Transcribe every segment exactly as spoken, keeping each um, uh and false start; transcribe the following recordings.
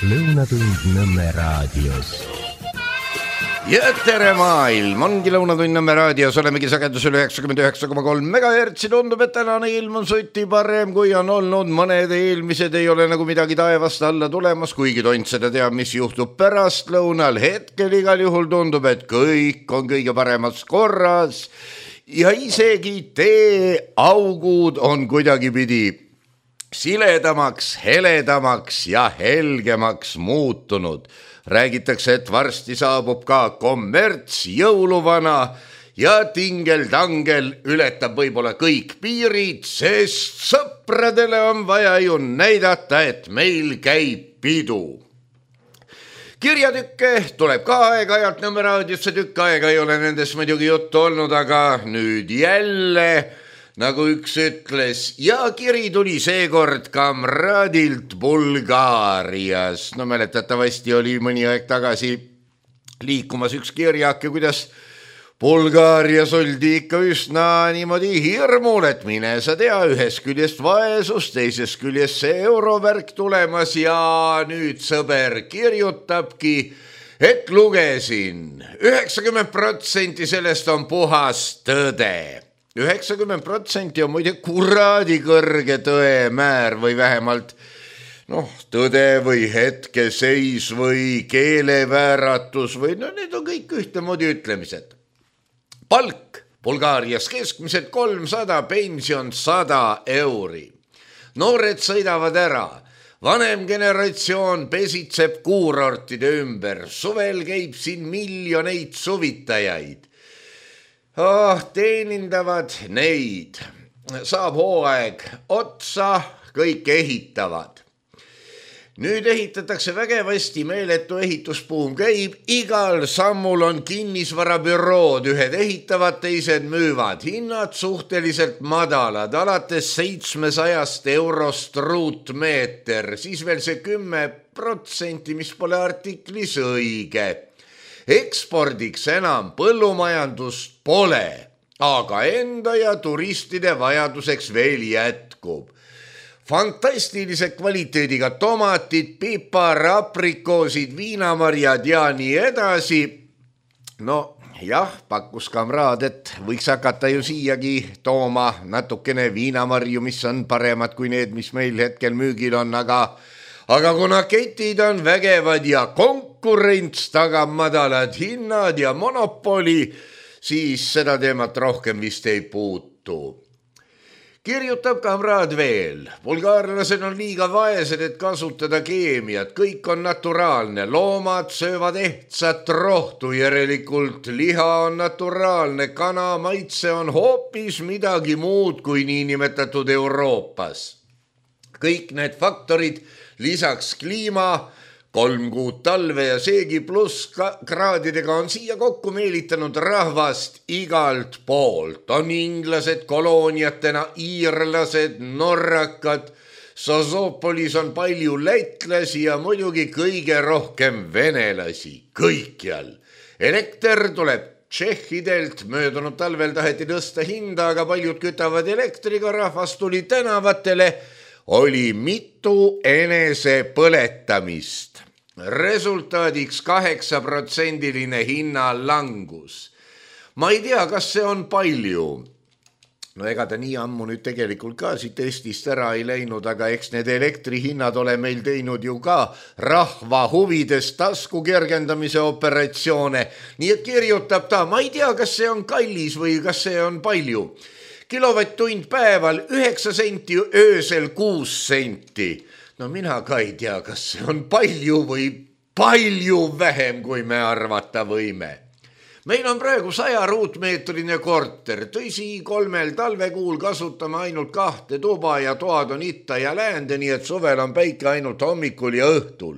Lõunatund Nõmme raadios. Ja tere maailm, ongi Lõunatund Nõmme raadios, olemegi sagedusel üheksakümmend üheksa koma kolm megahertsi. Tundub, et tänane ilm on suti parem, kui on olnud. Mõned eelmised ei ole nagu midagi taevast alla tulemas, kuigi tont seda teab, mis juhtub pärast lõunal. Hetkel igal juhul tundub, et kõik on kõige paremas korras ja isegi teeaugud on kuidagi pidi siledamaks, heledamaks ja helgemaks muutunud. Räägitakse, et varsti saabub ka kommerts jõuluvana ja tingel-tangel ületab võib-olla kõik piirid, sest sõpradele on vaja ju näidata, et meil käib pidu. Kirjatükke tuleb ka aeg-ajalt Nõmme raadiosse, tükk aega ei ole nendest muidugi juttu olnud, aga nüüd jälle, nagu üks ütles, ja kiri tuli seekord kamraadilt Bulgaarias. No mäletatavasti oli mõni aeg tagasi liikumas üks kirjake, kuidas Bulgaarias oldi ikka üsna niimoodi hirmul, et mine sa tea, ühest küljest vaesus, teisest küljest see eurovärk tulemas ja nüüd sõber kirjutabki, et lugesin, üheksakümmend protsenti sellest on puhas tõde. üheksakümmend protsenti on muide kuradi kõrge tõemäär või vähemalt noh, tõde või hetkeseis või keelevääratus või no need on kõik ühtemoodi ütlemised. Palk Bulgaarias keskmiselt kolmsada, pension sada euri. Noored sõidavad ära, vanem generatsioon pesitseb kuurortide ümber, suvel käib siin miljoneid suvitajaid. Oh, teenindavad neid, saab hooaeg otsa, kõik ehitavad. Nüüd ehitatakse vägevasti, meeletu ehituspuum käib, igal sammul on kinnisvarabürood, ühed ehitavad, teised müüvad, hinnad suhteliselt madalad, alates seitsmesajast eurost ruutmeeter, siis veel see kümme protsenti, mis pole artiklis õige. Ekspordiks enam põllumajandust pole, aga enda ja turistide vajaduseks veel jätkub. Fantastilise kvaliteediga tomatid, pipar, aprikoosid, viinamarjad ja nii edasi. No jah, pakkus kamraad, et võiks hakata ju siiagi tooma natukene viinamarju, mis on paremad kui need, mis meil hetkel müügil on, aga Aga kuna ketid on vägevad ja konkurents tagab madalad hinnad ja monopoli, siis seda teemat rohkem vist ei puutu. Kirjutab kamraad veel. Bulgaarlased on liiga vaesed, et kasutada keemiat. Kõik on naturaalne. Loomad söövad ehtsat rohtu, järelikult liha on naturaalne. Kana maitse on hoopis midagi muud kui niinimetatud Euroopas. Kõik need faktorid lisaks kliima, kolm kuud talve ja seegi pluss kraadidega on siia kokku meelitanud rahvast igalt poolt. On inglased kolooniatena, iirlased, norrakad, Sozopolis on palju lätlasi ja muidugi kõige rohkem venelasi kõikjal. Elekter tuleb tšehhidelt, möödunud talvel taheti tõsta hinda, aga paljud kütavad elektriga, rahvas tuli tänavatele, oli mitu enese põletamist. Resultaadiks kaheksa protsendiline hinnalangus. Ma ei tea, kas see on palju. No ega ta nii ammu nüüd tegelikult ka siit Eestist ära ei läinud, aga eks need elektrihinnad ole meil teinud ju ka rahva huvides tasku kergendamise operatsioone. Nii et kirjutab ta, ma ei tea, kas see on kallis või kas see on palju. Kilovatt-tund päeval, üheksa senti, öösel kuus senti. No mina ka ei tea, kas see on palju või palju vähem, kui me arvata võime. Meil on praegu saja ruutmeetrine korter. Tõsi, kolmel talvekuul kasutame ainult kahte tuba ja toad on itta ja läände, nii et suvel on päike ainult hommikul ja õhtul.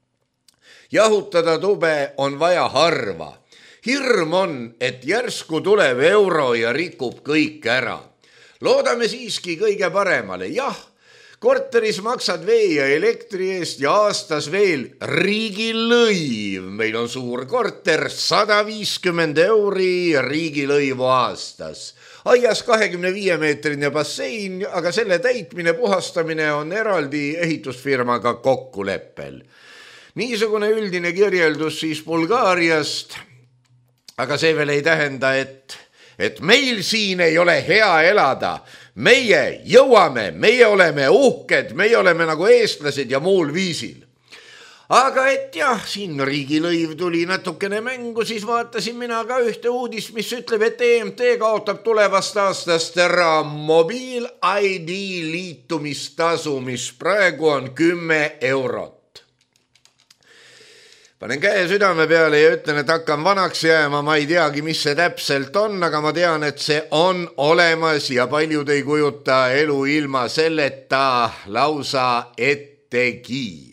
Jahutada tube on vaja harva. Hirm on, et järsku tuleb euro ja rikub kõik ära. Loodame siiski kõige paremale. Jah, korteris maksad vee ja elektri eest ja aastas veel riigilõiv. Meil on suur korter, sada viiskümmend euri riigilõivu aastas. Aias kahekümne viie meetrine bassein, aga selle täitmine puhastamine on eraldi ehitusfirmaga kokkuleppel. Niisugune üldine kirjeldus siis Bulgaariast, aga see veel ei tähenda, et, et meil siin ei ole hea elada. Meie jõuame, meie oleme uhked, meie oleme nagu eestlased ja muul viisil. Aga et jah, siin riigilõiv tuli natukene mängu, siis vaatasin mina ka ühte uudist, mis ütleb, et E M T kaotab tulevast aastast ära mobiil I D liitumistasu, mis praegu on kümme eurot. Panen käe südame peale ja ütlen, et hakkan vanaks jääma, ma ei teagi, mis see täpselt on, aga ma tean, et see on olemas ja paljud ei kujuta elu ilma selleta lausa ettegi.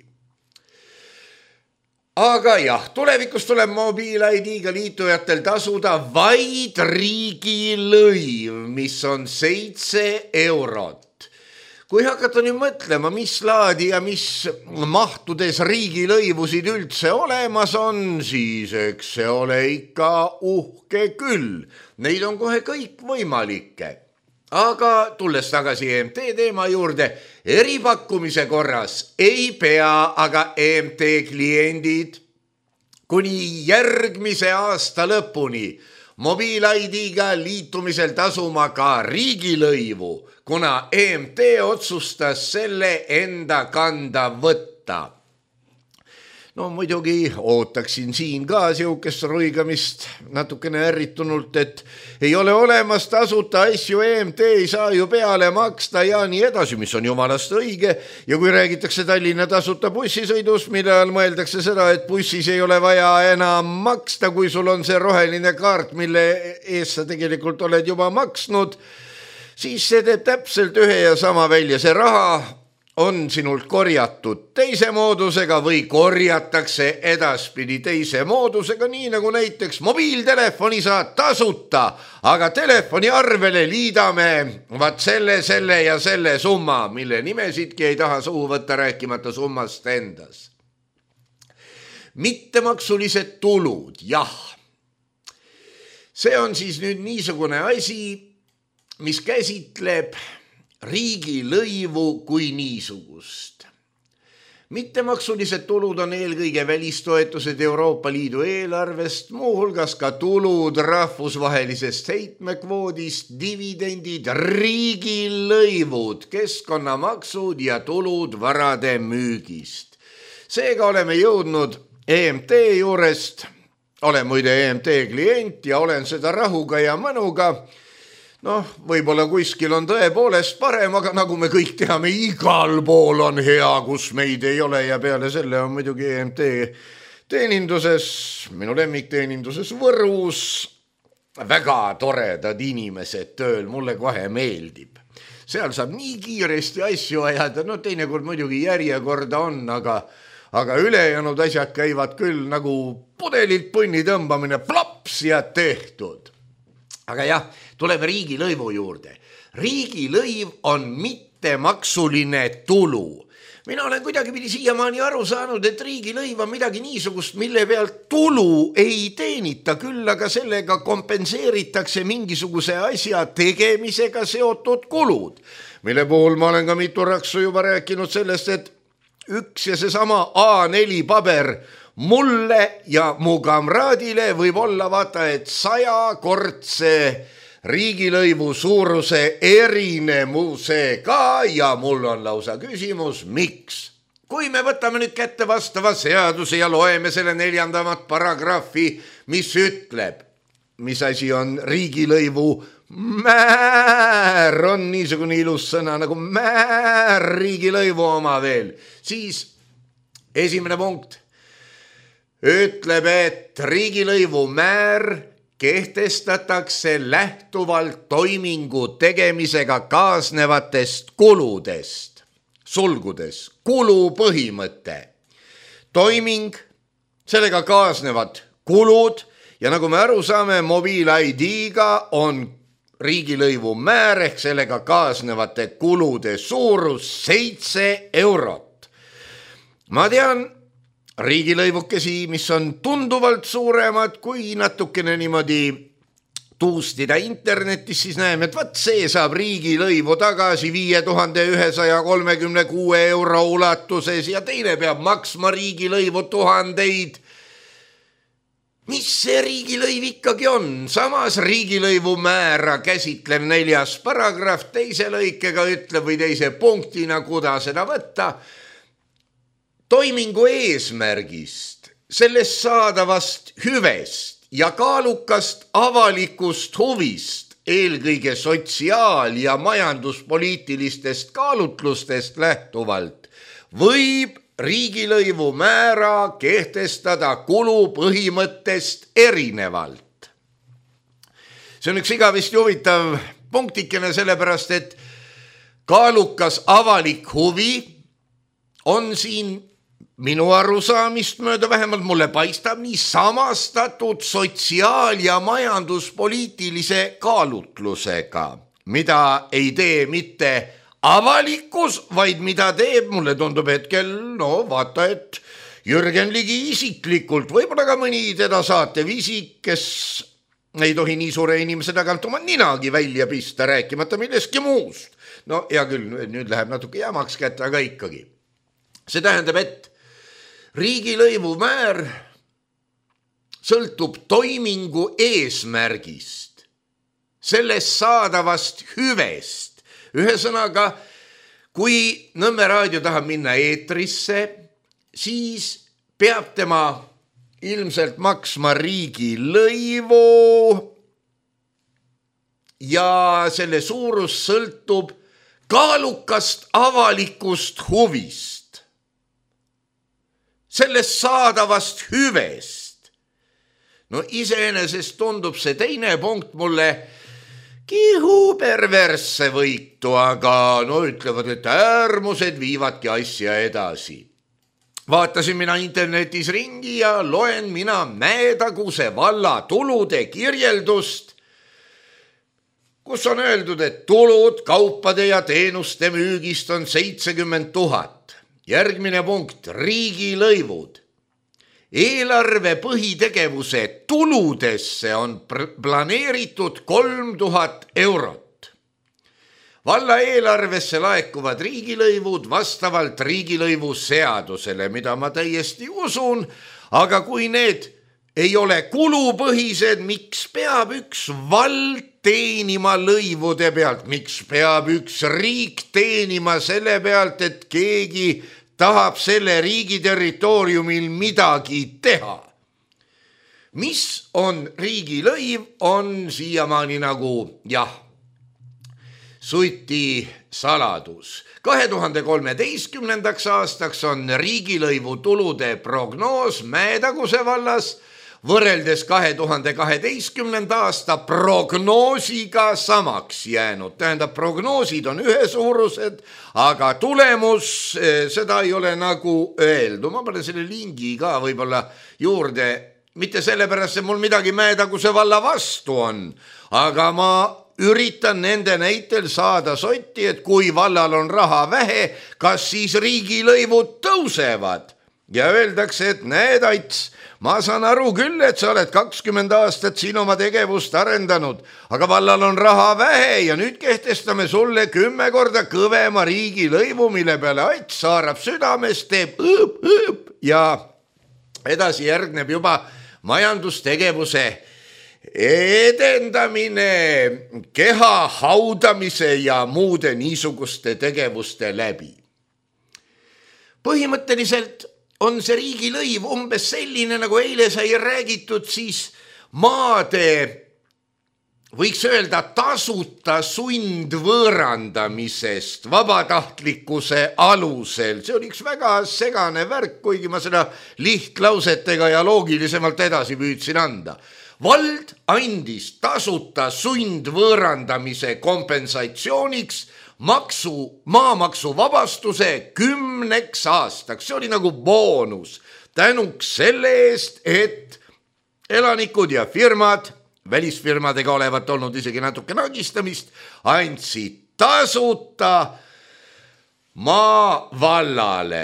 Aga jah, tulevikus tuleb mobiil I D-ga liitujatel tasuda vaid riigilõiv, mis on seitse eurot. Kui hakata nüüd mõtlema, mis laadi ja mis mahtudes riigilõivusid üldse olemas on, siis eks see ole ikka uhke küll. Neid on kohe kõik võimalikke. Aga tulles tagasi E M T teema juurde, eripakkumise korras ei pea aga E M T kliendid kuni järgmise aasta lõpuni mobiil I D-ga liitumisel tasuma ka riigilõivu, kuna E M T otsustas selle enda kanda võtta. No muidugi ootaksin siin ka siukest roigamist natukene ärritunult, et ei ole olemas tasuta asju, E M T ei saa ju peale maksta ja nii edasi, mis on jumalast õige. Ja kui räägitakse Tallinna tasuta bussisõidust, mille all mõeldakse seda, et bussis ei ole vaja enam maksta, kui sul on see roheline kaart, mille eest sa tegelikult oled juba maksnud, siis see teeb täpselt ühe ja sama välja. See raha on sinult korjatud teise moodusega või korjatakse edaspidi teise moodusega, nii nagu näiteks mobiiltelefoni saad tasuta, aga telefoni arvele liidame vaat selle, selle ja selle summa, mille nimesidki ei taha suhu võtta, rääkimata summast endas. Mittemaksulised tulud, jah. See on siis nüüd niisugune asi, mis käsitleb riigilõivu kui niisugust. Mittemaksulised tulud on eelkõige välistoetused Euroopa Liidu eelarvest, muuhulgas ka tulud rahvusvahelisest heitmekvoodist, dividendid, riigilõivud, keskkonnamaksud ja tulud varade müügist. Seega oleme jõudnud E M T juurest, olen muide E M T klient ja olen seda rahuga ja mõnuga. Noh, võib-olla kuskil on tõepoolest parem, aga nagu me kõik teame, igal pool on hea, kus meid ei ole ja peale selle on muidugi E M T teeninduses, minu lemmikteeninduses Võrus, väga toredad inimesed tööl, mulle kohe meeldib. Seal saab nii kiiresti asju ajada, no teinekord muidugi järjekorda on, aga, aga ülejäänud asjad käivad küll nagu pudelilt punni tõmbamine, plaps ja tehtud. Aga jah, tuleme riigilõivu juurde. Riigilõiv on mittemaksuline tulu. Mina olen kuidagi pidi siiamaani aru saanud, et riigilõiv on midagi niisugust, mille pealt tulu ei teenita, küll aga sellega kompenseeritakse mingisuguse asja tegemisega seotud kulud. Mille puhul ma olen ka mitu raksu juba rääkinud sellest, et üks ja seesama A neli paber mulle ja mu kamraadile võib olla vaata, et sajakordse riigilõivu suuruse erinevusega ja mul on lausa küsimus, miks? Kui me võtame nüüd kätte vastava seaduse ja loeme selle neljandamat paragrahvi, mis ütleb, mis asi on riigilõivu määr, on niisugune ilus sõna nagu määr riigilõivu oma veel, siis esimene punkt ütleb, et riigilõivu määr kehtestatakse lähtuvalt toimingu tegemisega kaasnevatest kuludest. Sulgudes kulu põhimõte. Toiming, sellega kaasnevad kulud ja nagu me aru saame, mobiil I D-ga on riigilõivu määr ehk sellega kaasnevate kulude suurus seitse eurot. Ma tean riigilõivukesi, mis on tunduvalt suuremad kui natukene niimoodi tuustida internetis, siis näeme, et vaat see saab riigilõivu tagasi viie tuhande ühesaja kolmekümne kuue euro ulatuses ja teine peab maksma riigilõivu tuhandeid. Mis see riigilõiv ikkagi on? Samas riigilõivu määra käsitlev neljas paragrahv teise lõikega ütleb või teise punktina, kuda seda võtta. Toimingu eesmärgist, sellest saadavast hüvest ja kaalukast avalikust huvist, eelkõige sotsiaal- ja majanduspoliitilistest kaalutlustest lähtuvalt, võib riigilõivu määra kehtestada kulu põhimõttest erinevalt. See on üks igavesti huvitav punktikene, sellepärast et kaalukas avalik huvi on siin minu arusaamist mööda, vähemalt mulle paistab, nii samastatud sotsiaal- ja majanduspoliitilise kaalutlusega, mida ei tee mitte avalikkus, vaid mida teeb, mulle tundub hetkel, no vaata, et Jürgen Ligi isiklikult, võib-olla ka mõni teda saatev isik, kes ei tohi nii suure inimese tagant oma ninagi välja pista, rääkimata milleski muust. No hea küll, nüüd läheb natuke jamaks kätte, aga ikkagi. See tähendab, et riigilõivu määr sõltub toimingu eesmärgist, sellest saadavast hüvest. Ühesõnaga, kui Nõmme raadio tahab minna eetrisse, siis peab tema ilmselt maksma riigilõivu ja selle suurus sõltub kaalukast avalikust huvist, sellest saadavast hüvest. No iseenesest tundub see teine punkt mulle kihu perversse võitu, aga no ütlevad, et äärmused viivadki asja edasi. Vaatasin mina internetis ringi ja loen mina Mäetaguse valla tulude kirjeldust, kus on öeldud, et tulud kaupade ja teenuste müügist on seitsekümmend tuhat. Järgmine punkt, riigilõivud. Eelarve põhitegevuse tuludesse on planeeritud kolm tuhat eurot. Valla eelarvesse laekuvad riigilõivud vastavalt riigilõivu seadusele, mida ma täiesti usun, aga kui need ei ole kulupõhised, miks peab üks vald teenima lõivude pealt, miks peab üks riik teenima selle pealt, et keegi tahab selle riigi territooriumil midagi teha. Mis on riigilõiv, on siiamaani nagu, jah, suti saladus. kahe tuhande kolmeteistkümnendaks aastaks on riigilõivu tulude prognoos Mäetaguse vallas võrreldes kahe tuhande kaheteistkümnenda aasta prognoosiga samaks jäänud. Tähendab, prognoosid on ühesuurused, aga tulemus, seda ei ole nagu öeldu. Ma panen selle lingi ka võib-olla juurde, mitte sellepärast, et mul midagi Mäetaguse valla vastu on, aga ma üritan nende näitel saada sotti, et kui vallal on raha vähe, kas siis riigilõivud tõusevad. Ja öeldakse, et näed, Ats, ma saan aru küll, et sa oled kakskümmend aastat siin oma tegevust arendanud, aga vallal on raha vähe ja nüüd kehtestame sulle kümme korda kõvema riigilõivu, mille peale Ats saarab südames, teeb õõp, õõp ja edasi järgneb juba majandustegevuse edendamine, keha haudamise ja muude niisuguste tegevuste läbi. Põhimõtteliselt on see riigilõiv umbes selline, nagu eile sai räägitud, siis maade, võiks öelda, tasuta sundvõõrandamisest vabatahtlikkuse alusel. See oli üks väga segane värk, kuigi ma seda lihtlausetega ja loogilisemalt edasi püüdsin anda. Vald andis tasuta sundvõõrandamise kompensatsiooniks maksu, maamaksu vabastuse kümneks aastaks. See oli nagu boonus tänuks selle eest, et elanikud ja firmad, välisfirmadega olevat olnud isegi natuke nagistamist, andsid tasuta maavallale.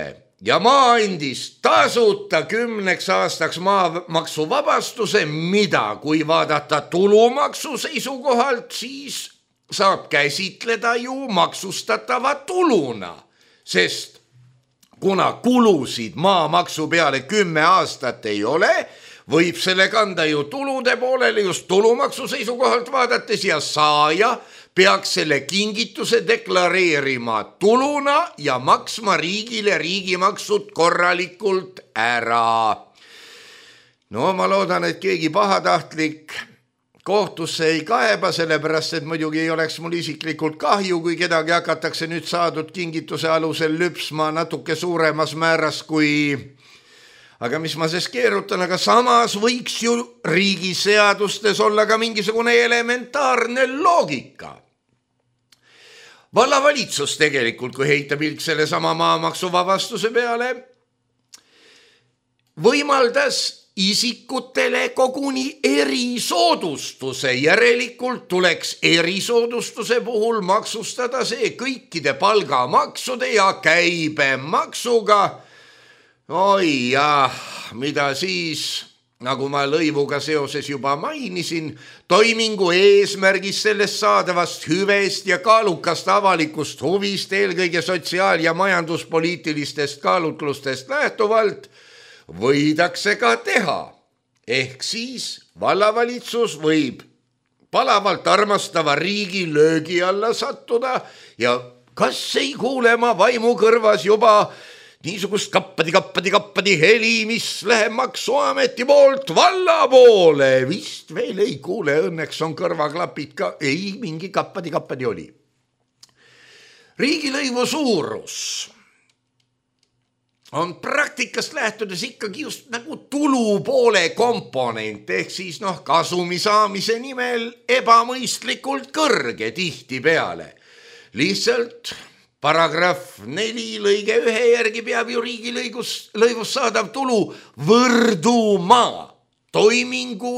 ja maa andis tasuta kümneks aastaks maamaksuvabastuse, mida kui vaadata tulumaksu seisukohalt, siis saab käsitleda ju maksustatava tuluna, sest kuna kulusid maamaksu peale kümme aastat ei ole, võib selle kanda ju tulude poolele just tulumaksu seisukohalt vaadates ja saaja peaks selle kingituse deklareerima tuluna ja maksma riigile riigimaksud korralikult ära. No ma loodan, et keegi pahatahtlik kohtusse ei kaeba, sellepärast et muidugi ei oleks mul isiklikult kahju, kui kedagi hakatakse nüüd saadud kingituse alusel lüpsma natuke suuremas määras kui... Aga mis ma sest keerutan, aga samas võiks ju riigi seadustes olla ka mingisugune elementaarne loogika. Vallavalitsus tegelikult, kui heita pilk selle sama maamaksuvabastuse peale, võimaldas isikutele koguni erisoodustuse, järelikult tuleks erisoodustuse puhul maksustada see kõikide palgamaksude ja käibemaksuga. Oi jah, mida siis, nagu ma lõivuga seoses juba mainisin, toimingu eesmärgis sellest saadavast hüvest ja kaalukast avalikust huvist, eelkõige sotsiaal- ja majanduspoliitilistest kaalutlustest lähtuvalt, võidakse ka teha. Ehk siis vallavalitsus võib palavalt armastava riigi löögi alla sattuda ja kas ei kuule ma vaimu kõrvas juba niisugust kappadi, kappadi, kappadi heli, mis läheb maksuameti poolt valla poole. Vist veel ei kuule, õnneks on kõrvaklapid ka, ei mingi kappadi, kappadi oli. Riigilõivu suurus on praktikast lähtudes ikkagi just nagu tulupoole komponent, ehk siis noh, kasumi saamise nimel ebamõistlikult kõrge tihti peale. Lihtsalt paragrahv neli lõige ühe järgi peab ju riigilõigus lõivus saadav tulu võrduma toimingu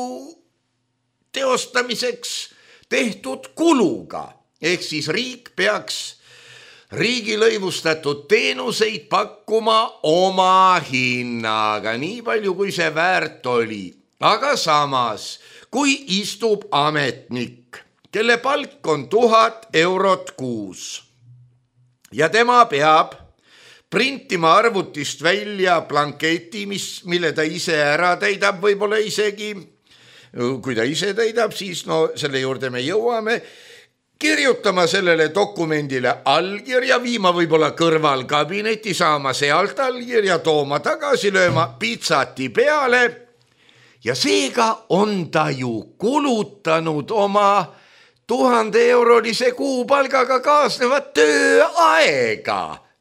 teostamiseks tehtud kuluga. Ehk siis riik peaks riigilõivustatud teenuseid pakkuma oma hinnaga, nii palju kui see väärt oli. Aga samas, kui istub ametnik, kelle palk on tuhat eurot kuus ja tema peab printima arvutist välja blanketi, mis, mille ta ise ära täidab, võib-olla isegi, kui ta ise täidab, siis no selle juurde me jõuame, kirjutama sellele dokumendile allkirja, viima võib-olla kõrval kabineti, saama sealt allkirja, tooma tagasi, lööma pitsati peale ja seega on ta ju kulutanud oma tuhande eurolise kuupalgaga kaasnevat tööaega.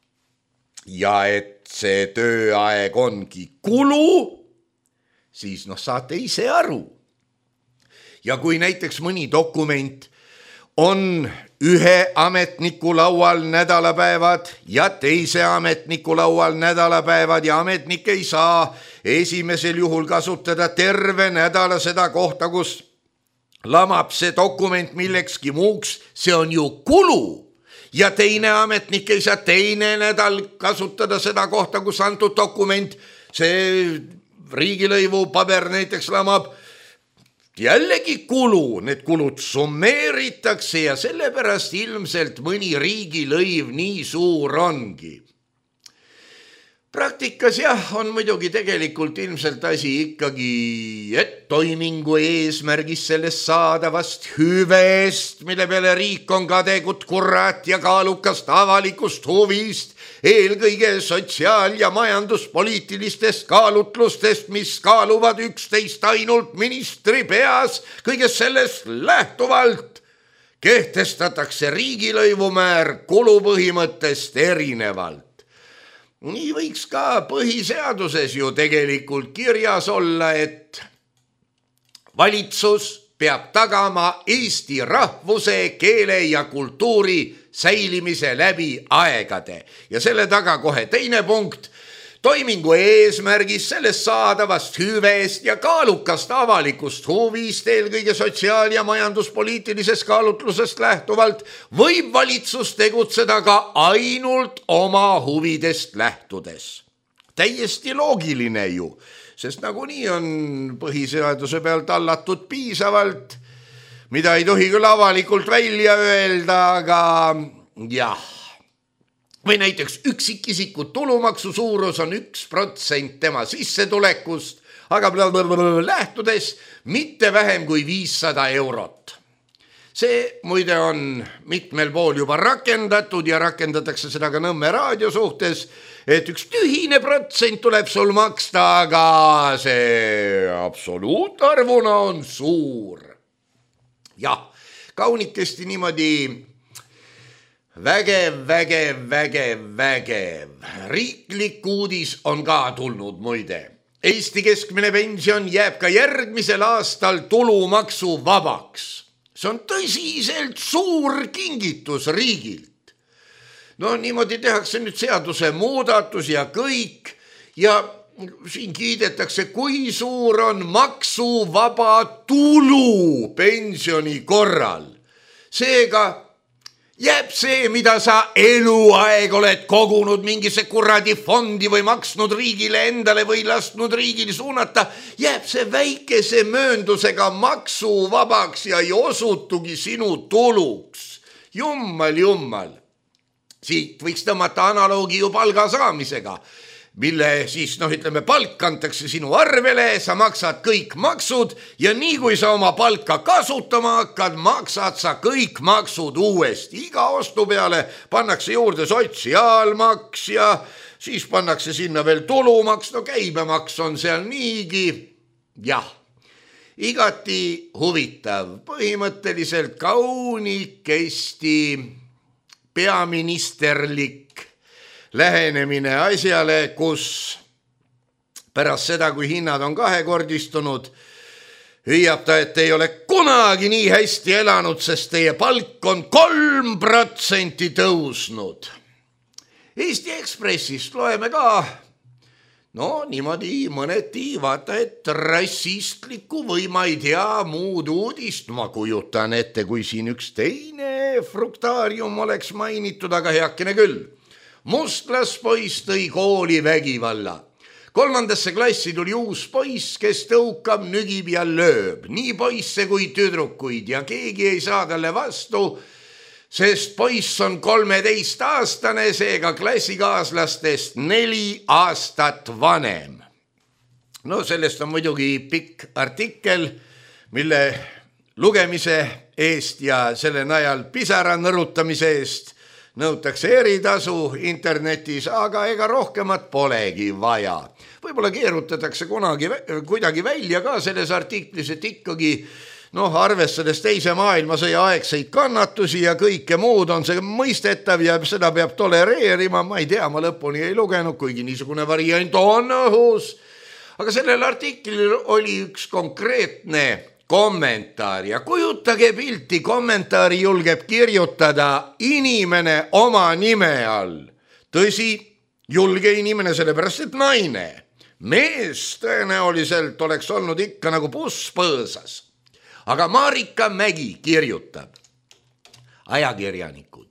Ja et see tööaeg ongi kulu, siis noh, saate ise aru. Ja kui näiteks mõni dokument on ühe ametniku laual nädalapäevad ja teise ametniku laual nädalapäevad ja ametnik ei saa esimesel juhul kasutada terve nädala seda kohta, kus lamab see dokument millekski muuks, see on ju kulu. Ja teine ametnik ei saa teine nädal kasutada seda kohta, kus antud dokument, see riigilõivu paber näiteks lamab, jällegi kulu, need kulud summeeritakse ja sellepärast ilmselt mõni riigilõiv nii suur ongi. Praktikas jah, on muidugi tegelikult ilmselt asi ikkagi, et toimingu eesmärgis sellest saadavast hüvest, mille peale riik on kadegut kurat ja kaalukast avalikust huvist, eelkõige sotsiaal- ja majanduspoliitilistest kaalutlustest, mis kaaluvad üksteist ainult ministri peas, kõigest sellest lähtuvalt kehtestatakse riigilõivumäär kulupõhimõttest erinevalt. Nii võiks ka põhiseaduses ju tegelikult kirjas olla, et valitsus peab tagama eesti rahvuse, keele ja kultuuri säilimise läbi aegade. Ja selle taga kohe teine punkt, toimingu eesmärgis sellest saadavast hüvest ja kaalukast avalikust huvist, eelkõige sotsiaal- ja majanduspoliitilisest kaalutlusest lähtuvalt, võib valitsus tegutseda ka ainult oma huvidest lähtudes. täiesti loogiline ju, sest nagunii on põhiseaduse peal tallatud piisavalt, mida ei tohi küll avalikult välja öelda, aga jah. Või näiteks üksikisiku tulumaksu suurus on üks protsent tema sissetulekust, aga blablabla lähtudes mitte vähem kui viissada eurot. See muide on mitmel pool juba rakendatud ja rakendatakse seda ka Nõmme raadio suhtes, et üks tühine protsent tuleb sul maksta, aga see absoluutarvuna on suur. Jah, kaunikesti niimoodi vägev, vägev, vägev, vägev. Riiklik uudis on ka tulnud muide. Eesti keskmine pension jääb ka järgmisel aastal tulumaksu vabaks. See on tõsiselt suur kingitus riigilt. No niimoodi tehakse nüüd seaduse muudatus ja kõik ja siin kiidetakse, kui suur on maksuvaba tulu pensioni korral. Seega jääb see, mida sa eluaeg oled kogunud mingisse kuradi fondi või maksnud riigile endale või lasknud riigil suunata, jääb see väikese mööndusega maksuvabaks ja ei osutugi sinu tuluks. Jummal, jummal. Siit võiks tõmmata analoogi ju palga saamisega, mille siis, noh ütleme, palk kantakse sinu arvele, sa maksad kõik maksud ja nii kui sa oma palka kasutama hakkad, maksad sa kõik maksud uuesti. Iga ostu peale pannakse juurde sotsiaalmaks ja siis pannakse sinna veel tulumaks, no käibemaks on seal niigi. Jah, igati huvitav, põhimõtteliselt kaunikesti peaministerlik lähenemine asjale, kus pärast seda, kui hinnad on kahekordistunud, hüüab ta, et ei ole kunagi nii hästi elanud, sest teie palk on kolm protsenti tõusnud. Eesti Ekspressist loeme ka, no niimoodi mõneti vaata, et rassistlikku või ma ei tea muud uudist. Ma kujutan ette, kui siin üks teine fruktaarium oleks mainitud, aga heakene küll. Mustlaspoiss tõi kooli vägivalla. Kolmandasse klassi tuli uus poiss, kes tõukab, nügib ja lööb. Nii poisse kui tüdrukuid ja keegi ei saa talle vastu, sest poiss on kolmeteist aastane, seega klassikaaslastest neli aastat vanem. No sellest on muidugi pikk artikkel, mille lugemise eest ja selle najal pisara nõrutamise eest nõutakse eritasu internetis, aga ega rohkemat polegi vaja. Võib-olla keerutatakse kunagi kuidagi välja ka selles artiklis, et ikkagi noh, arvestades teise maailmasõja aegseid kannatusi ja kõike muud on see mõistetav ja seda peab tolereerima. Ma ei tea, ma lõpuni ei lugenud, kuigi niisugune variant on õhus. Aga sellel artiklil oli üks konkreetne kommentaar ja kujutage pilti, kommentaari julgeb kirjutada inimene oma nime all. Tõsi, julge inimene sellepärast, et naine. Mees tõenäoliselt oleks olnud ikka nagu buss põõsas. Aga Marika Mägi kirjutab, ajakirjanikud,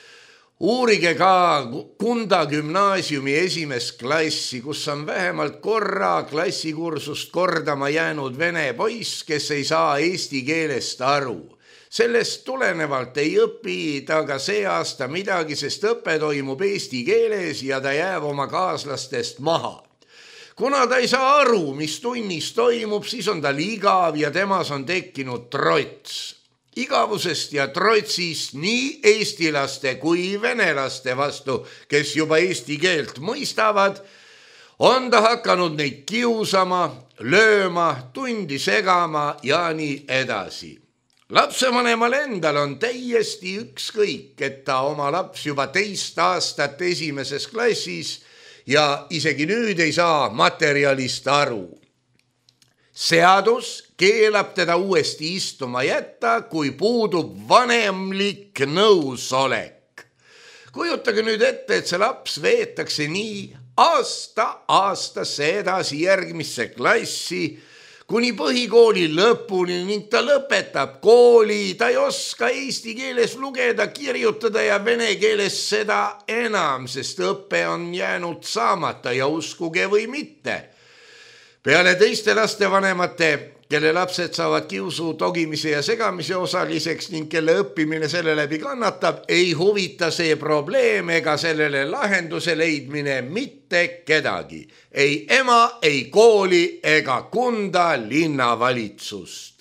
uurige ka Kunda gümnaasiumi esimest klassi, kus on vähemalt korra klassikursust kordama jäänud vene poiss, kes ei saa eesti keelest aru. Sellest tulenevalt ei õpi ta ka see aasta midagi, sest õpe toimub eesti keeles ja ta jääb oma kaaslastest maha. Kuna ta ei saa aru, mis tunnis toimub, siis on ta ligav ja temas on tekkinud trots. Igavusest ja trotsist nii eestilaste kui venelaste vastu, kes juba eesti keelt mõistavad, on ta hakanud neid kiusama, lööma, tundi segama ja nii edasi. Lapsevanemal endal on täiesti ükskõik, et ta oma laps juba teist aastat esimeses klassis ja isegi nüüd ei saa materjalist aru. Seadus keelab teda uuesti istuma jätta, kui puudub vanemlik nõusolek. Kujutage nüüd ette, et see laps veetakse nii aasta aastasse edasi järgmisse klassi, kuni põhikooli lõpuni ning ta lõpetab kooli, ta ei oska eesti keeles lugeda, kirjutada ja vene keeles seda enam, sest õpe on jäänud saamata ja uskuge või mitte. Peale teiste lastevanemate, kelle lapsed saavad kiusu, togimise ja segamise osaliseks ning kelle õppimine selle läbi kannatab, ei huvita see probleem ega sellele lahenduse leidmine mitte kedagi. Ei ema, ei kooli ega Kunda linnavalitsust.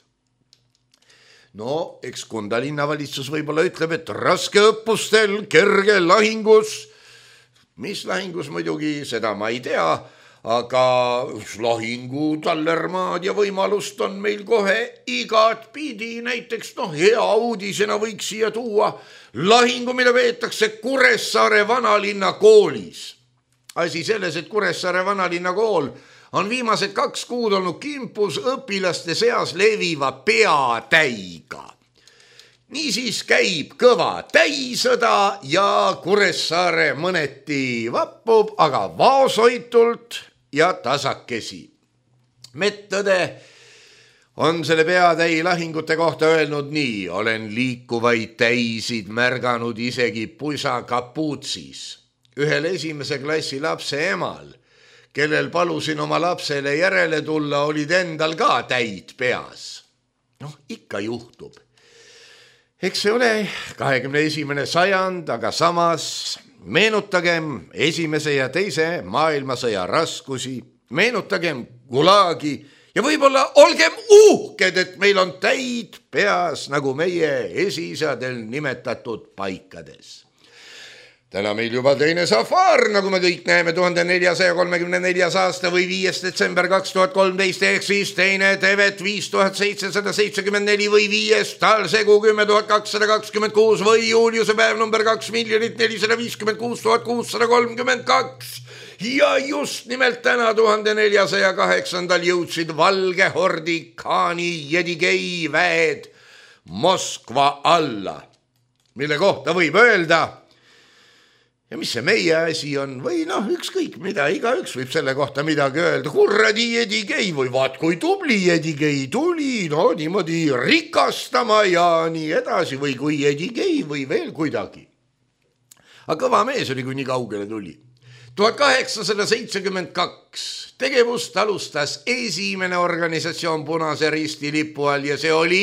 No, eks Kunda linnavalitsus võib-olla ütleb, et raske õppustel, kerge lahingus. Mis lahingus muidugi, seda ma ei tea. Aga lahingu tallermaad ja võimalust on meil kohe igat pidi, näiteks no, hea uudisena võiks siia tuua lahingu, mida veetakse Kuressaare vanalinna koolis. Asi selles, et Kuressaare vanalinna kool on viimased kaks kuud olnud kimpus õpilaste seas leviva peatäiga. Niisiis käib kõva täisõda ja Kuressaare mõneti vappub, aga vaosoitult ja tasakesi. Medtõde on selle peatäi lahingute kohta öelnud nii: olen liikuvaid täisid märganud isegi pusa kapuutsis. Ühel esimese klassi lapse emal, kellel palusin oma lapsele järele tulla, olid endal ka täid peas. Noh, ikka juhtub. Eks see ole kahekümne esimene sajand, aga samas meenutagem esimese ja teise maailmasõja raskusi, meenutagem Gulagi ja võib-olla olgem uhked, et meil on täid peas nagu meie esiisadel nimetatud paikades. Täna meil juba teine safar, nagu me kõik näeme, tuhande neljasaja kolmekümne neljas aasta või viies detsember kaks tuhat kolmteist, ehk siis teine tevet viis tuhat seitsesada seitsekümmend neli või viies talsegu kümme tuhat kakssada kakskümmend kuus või juuliuse päev number kaks miljonit nelisada viiskümmend kuus tuhat kuussada kolmkümmend kaks. Ja just nimelt täna tuhande neljasaja kaheksandal jõudsid Valge Hordi Khaani Jedigei väed Moskva alla, mille kohta võib öelda, ja mis see meie asi on või noh, ükskõik mida, igaüks võib selle kohta midagi öelda. Kurradi Jedigei või vaat kui tubli Jedigei tuli, no niimoodi rikastama ja nii edasi või kui Jedigei või veel kuidagi. Aga kõva mees oli, kui nii kaugele tuli. tuhat kaheksasada seitsekümmend kaks tegevust alustas esimene organisatsioon Punase Risti lipu all ja see oli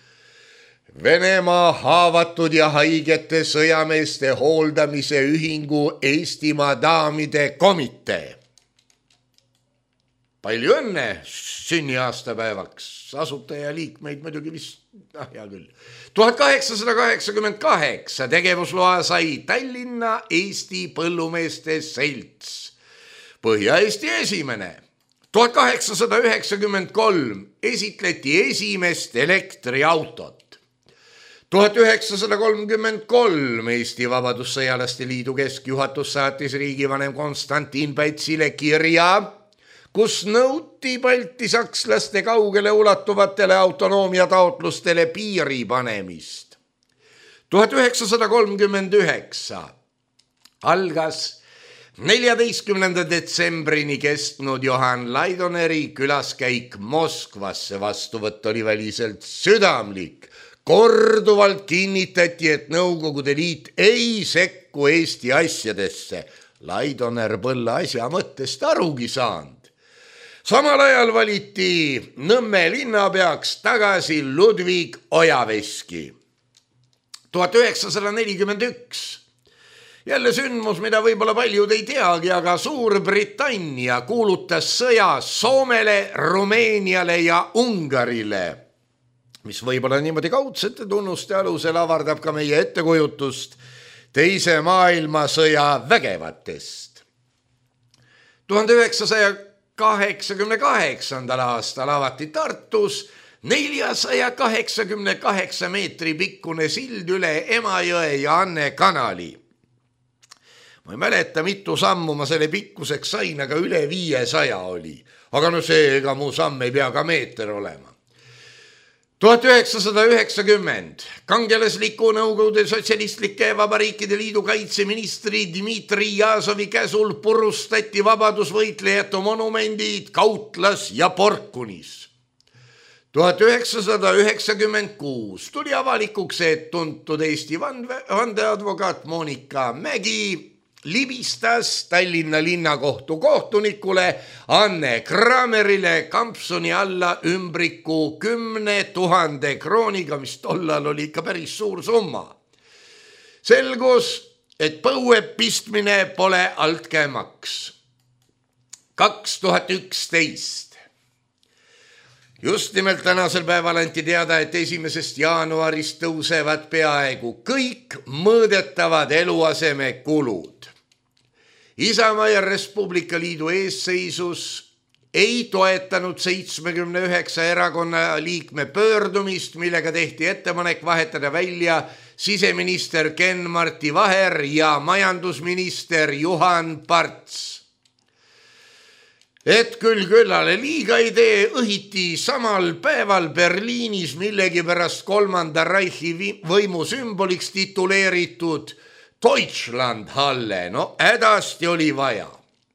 Venemaa haavatud ja haigete sõjameeste hooldamise ühingu Eestimaa daamide komitee. Palju õnne sünniaastapäevaks, asutajaliikmeid muidugi vist, ah hea küll. tuhat kaheksasada kaheksakümmend kaheksa tegevusloa sai Tallinna Eesti Põllumeeste Selts, Põhja-Eesti esimene. tuhat kaheksasada üheksakümmend kolm esitleti esimest elektriautot. tuhat üheksasada kolmkümmend kolm Eesti Vabadussõjalaste Liidu keskjuhatus saatis riigivanem Konstantin Pätsile kirja, kus nõuti baltisakslaste kaugele ulatuvatele autonoomia taotlustele piiri panemist. tuhat üheksasada kolmkümmend üheksa algas neljateistkümnenda detsembrini kestnud Johan Laidoneri külaskäik Moskvasse. Vastuvõtt oli väliselt südamlik. Korduvalt kinnitati, et Nõukogude Liit ei sekku Eesti asjadesse. Laidoner pole asja mõttest arugi saanud. Samal ajal valiti Nõmme linnapeaks tagasi Ludvig Ojaveski. tuhat üheksasada nelikümmend üks. Jälle sündmus, mida võib-olla paljud ei teagi, aga Suurbritannia kuulutas sõja Soomele, Rumeeniale ja Ungarile, mis võib-olla niimoodi kaudsete tunnuste alusel avardab ka meie ettekujutust teise maailmasõja vägevatest. tuhande üheksasaja kaheksakümne kaheksandal aastal avati Tartus neljasaja kaheksakümne kaheksa meetri pikkune sild üle Emajõe ja Anne kanali. Ma ei mäleta, mitu sammu ma selle pikkuseks sain, aga üle viiesaja oli. Aga no see, ega mu samm ei pea ka meeter olema. tuhat üheksasada üheksakümmend kangelasliku Nõukogude Sotsialistlike Vabariikide Liidu kaitseministri Dmitri Jazovi käsul purustati vabadusvõitlejate monumendid Kautlas ja Porkunis. tuhat üheksasada üheksakümmend kuus tuli avalikuks, et tuntud Eesti vandeadvokaat Monika Mägi libistas Tallinna linnakohtu kohtunikule Anne Kramerile kampsuni alla ümbriku kümne tuhande krooniga, mis tollal oli ikka päris suur summa. Selgus, et põue pistmine pole altkäemaks. kaks tuhat üksteist. Just nimelt tänasel päeval anti teada, et esimesest jaanuarist tõusevad peaaegu kõik mõõdetavad eluaseme kulud. Isamaa ja Res Publica Liidu eesseisus ei toetanud seitsmekümne üheksa erakonna liikme pöördumist, millega tehti ettepanek vahetada välja siseminister Ken-Marti Vaher ja majandusminister Juhan Parts. Et küll küllale liiga ei tee, õhiti samal päeval Berliinis millegipärast kolmanda Reichi võimu sümboliks tituleeritud Deutschlandhalle, no hädasti oli vaja.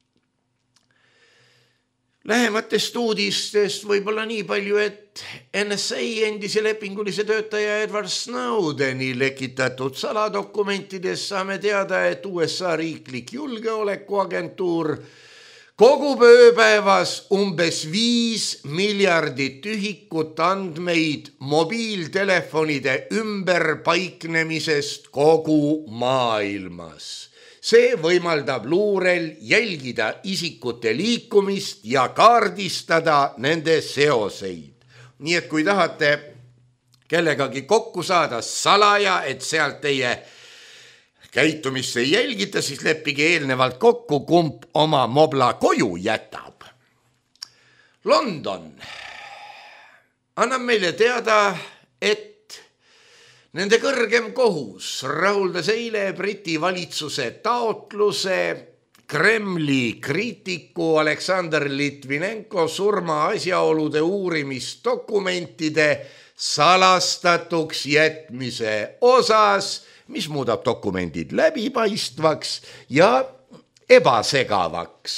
Lähematest uudistest võib-olla nii palju, et N S A endise lepingulise töötaja Edward Snowdeni lekitatud saladokumentides saame teada, et U S A riiklik julgeolekuagentuur kogub ööpäevas umbes viis miljardit ühikut andmeid mobiiltelefonide ümberpaiknemisest kogu maailmas. See võimaldab luurel jälgida isikute liikumist ja kaardistada nende seoseid. Nii et kui tahate kellegagi kokku saada salaja, et sealt teie käitumisse ei jälgita, siis leppige eelnevalt kokku, kumb oma mobla koju jätab. London annab meile teada, et nende kõrgem kohus rahuldas eile Briti valitsuse taotluse Kremli kriitiku Aleksandr Litvinenko surma asjaolude uurimisdokumentide salastatuks jätmise osas, mis muudab dokumendid läbipaistvaks ja ebasegavaks.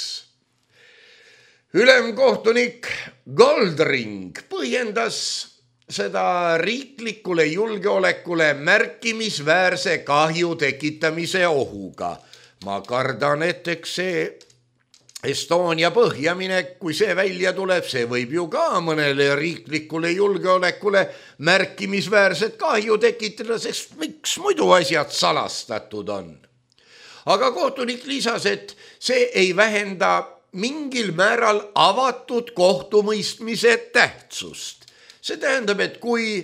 Ülemkohtunik Goldring põhjendas seda riiklikule julgeolekule märkimisväärse kahju tekitamise ohuga. Ma kardan, et eks see Estonia põhjaminek, kui see välja tuleb, see võib ju ka mõnele riiklikule julgeolekule märkimisväärset kahju tekitada, sest miks muidu asjad salastatud on. Aga kohtunik lisas, et see ei vähenda mingil määral avatud kohtumõistmise tähtsust. See tähendab, et kui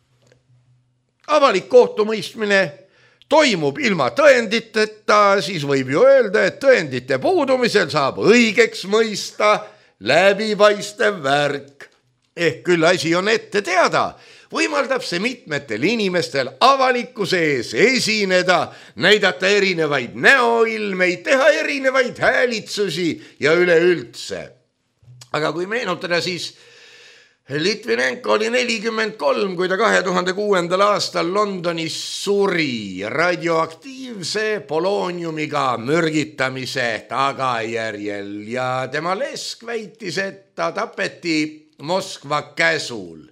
avalik kohtumõistmine toimub ilma tõenditeta, siis võib ju öelda, et tõendite puudumisel saab õigeks mõista läbipaistev värk. Ehk küll asi on ette teada, võimaldab see mitmetel inimestel avalikkuse ees esineda, näidata erinevaid näoilmeid, teha erinevaid häälitsusi ja üleüldse. Aga kui meenutada, siis Litvinenko oli nelikümmend kolm, kui ta kahe tuhande kuuendal aastal Londonis suri radioaktiivse polooniumiga mürgitamise tagajärjel ja tema lesk väitis, et ta tapeti Moskva käsul.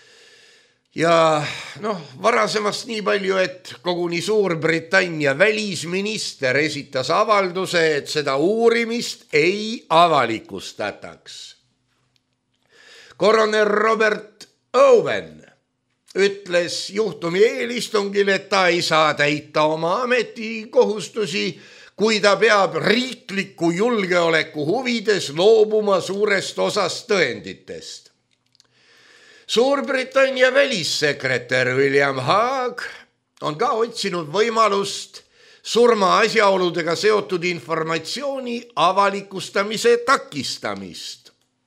Ja noh, varasemast nii palju, et koguni Suurbritannia välisminister esitas avalduse, et seda uurimist ei avalikustataks. Koroner Robert Owen ütles juhtumi eelistungil, et ta ei saa täita oma ametikohustusi, kui ta peab riikliku julgeoleku huvides loobuma suurest osast tõenditest. Suurbritannia välissekretär William Hague on ka otsinud võimalust surma asjaoludega seotud informatsiooni avalikustamise takistamist.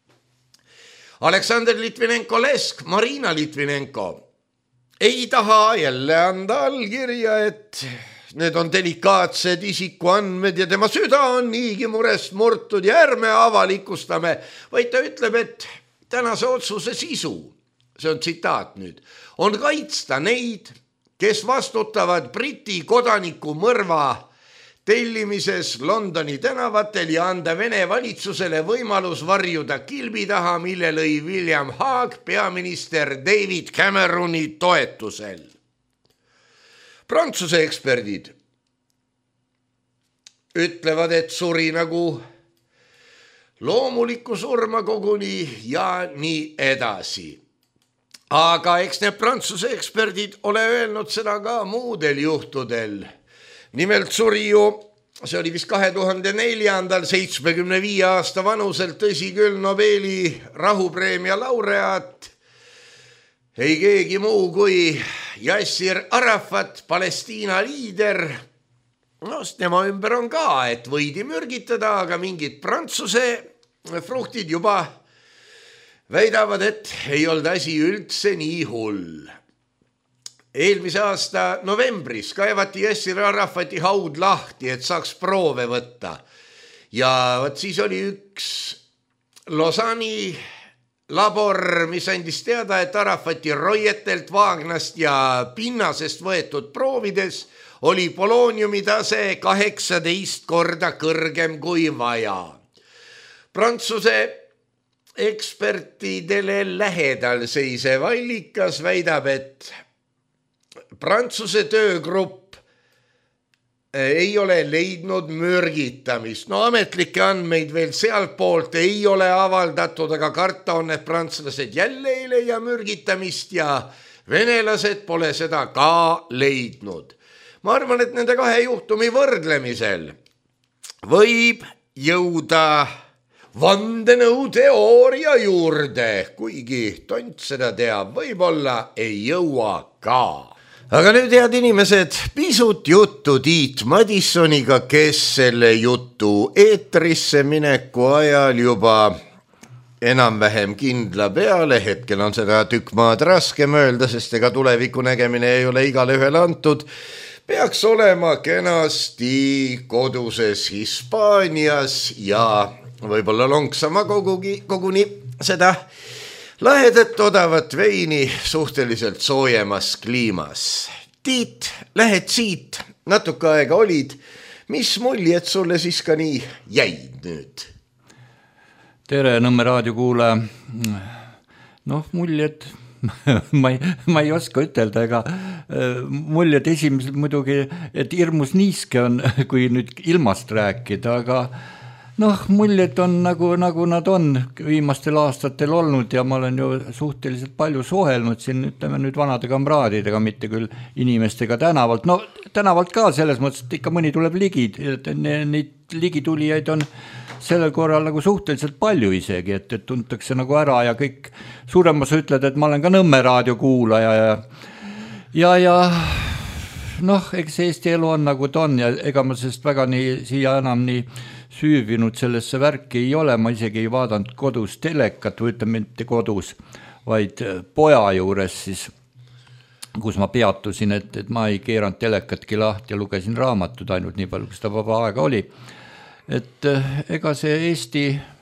Aleksandr Litvinenko lesk, Marina Litvinenko, ei taha jälle anda allkirja, et need on delikaatsed isikuandmed ja tema süda on niigi murest murtud ja ärme avalikustame, vaid ta ütleb, et tänase otsuse sisu, see on tsitaat nüüd, on kaitsta neid, kes vastutavad Briti kodaniku mõrva tellimises Londoni tänavatel ja anda Vene valitsusele võimalus varjuda kilbi taha, mille lõi William Hague peaminister David Cameroni toetusel. Prantsuse eksperdid ütlevad, et suri nagu loomulikku surma koguni ja nii edasi. Aga eks need Prantsuse eksperdid ole öelnud seda ka muudel juhtudel. Nimelt suri ju, see oli vist kahe tuhande neljandal seitsmekümne viie aasta vanuselt, tõsi küll, Nobeli rahupreemia laureaat, ei keegi muu kui Yasser Arafat, Palestiina liider. No, tema ümber on ka, et võidi mürgitada, aga mingid Prantsuse fruktid juba väidavad, et ei olnud asi üldse nii hull. Eelmise aasta novembris kaevati Yasser Arafati haud lahti, et saaks proove võtta. Ja võt siis oli üks Lausanne'i labor, mis andis teada, et Arafati roietelt, vaagnast ja pinnasest võetud proovides oli polooniumi tase kaheksateist korda kõrgem kui vaja. Prantsuse ekspertidele lähedal seisev allikas väidab, et Prantsuse töögrupp ei ole leidnud mürgitamist. No ametlikke andmeid veel sealt poolt ei ole avaldatud, aga karta on, et prantslased jälle ei leia mürgitamist ja venelased pole seda ka leidnud. Ma arvan, et nende kahe juhtumi võrdlemisel võib jõuda vandenõuteooria juurde, kuigi tont seda teab, võib-olla ei jõua ka. Aga nüüd, head inimesed, pisut juttu Tiit Madissoniga, kes selle jutu eetrisse mineku ajal juba enam-vähem kindla peale, hetkel on seda tükk maad raskem öelda, sest ega tuleviku nägemine ei ole igale ühele antud, peaks olema kenasti koduses Hispaanias ja võib-olla lonksama kogugi, koguni seda lahedat odavat veini suhteliselt soojemas kliimas. Tiit, lähed siit, natuke aega olid. Mis muljed sulle siis ka nii jäid nüüd? Tere, Nõmme raadiokuulaja. Noh, muljed, ma ei, ma ei oska ütelda, ega muljed esimesed muidugi, et hirmus niiske on, kui nüüd ilmast rääkida, aga noh, muljed on nagu, nagu nad on viimastel aastatel olnud ja ma olen ju suhteliselt palju suhelnud siin, ütleme nüüd vanade kamraadidega, mitte küll inimestega tänavalt. No tänavalt ka selles mõttes, et ikka mõni tuleb ligi, neid ligitulijaid on sellel korral nagu suhteliselt palju isegi, et, et tuntakse nagu ära ja kõik suuremas ütled, et ma olen ka Nõmme raadiokuulaja ja, ja, ja noh, eks Eesti elu on nagu ta on ja ega ma sest väga nii siia enam nii süüvinud sellesse värki ei ole, ma isegi ei vaadanud kodus telekat, või ütleme mitte kodus, vaid poja juures siis, kus ma peatusin, et, et ma ei keeranud telekatki lahti ja lugesin raamatut ainult nii palju, kui seda vaba aega oli. Et ega see Eesti,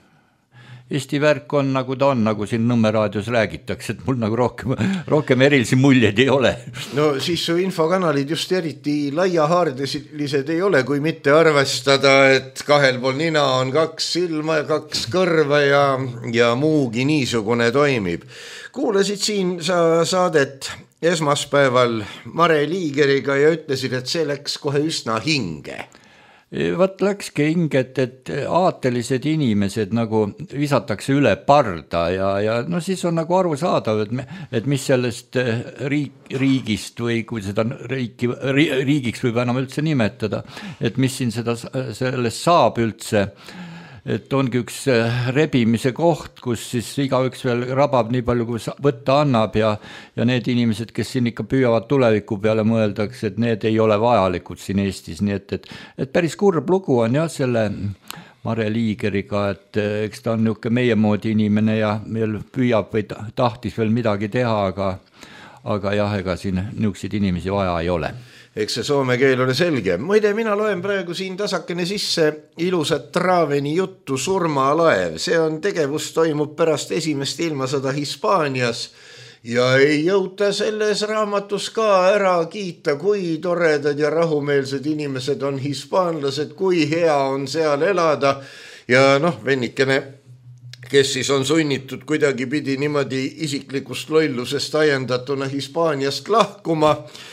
Eesti värk on nagu ta on, nagu siin Nõmme raadios räägitakse, et mul nagu rohkem, rohkem erilisi muljeid ei ole. No siis su infokanalid just eriti laiahaardelised ei ole, kui mitte arvestada, et kahel pool nina on kaks silma ja kaks kõrva ja, ja muugi niisugune toimib. Kuulasid siin sa saadet esmaspäeval Mare Liigeriga ja ütlesid, et see läks kohe üsna hinge. Vat läkski hinget, et aatelised inimesed nagu visatakse üle parda ja, ja no siis on nagu aru saadav, et, me, et mis sellest riik, riigist või kui seda riiki, riigiks võib enam üldse nimetada, et mis siin seda, sellest saab üldse, et ongi üks rebimise koht, kus siis igaüks veel rabab nii palju, kui võtta annab ja, ja need inimesed, kes siin ikka püüavad tuleviku peale mõeldakse, et need ei ole vajalikud siin Eestis, nii et, et, et päris kurb lugu on jah selle Mare Liigeriga, et eks ta on niuke meie moodi inimene ja meil püüab või tahtis veel midagi teha, aga, aga jah, ega siin niuksid inimesi vaja ei ole. Eks see soome keel ole selge. Muide, mina loen praegu siin tasakene sisse ilusat Traaveni juttu Surmalaev. See on tegevus toimub pärast esimest ilmasõda Hispaanias ja ei jõuta selles raamatus ka ära kiita, kui toredad ja rahumeelsed inimesed on hispaanlased, kui hea on seal elada ja noh, vennikene, kes siis on sunnitud kuidagi pidi niimoodi isiklikust lollusest ajendatuna Hispaaniast lahkuma,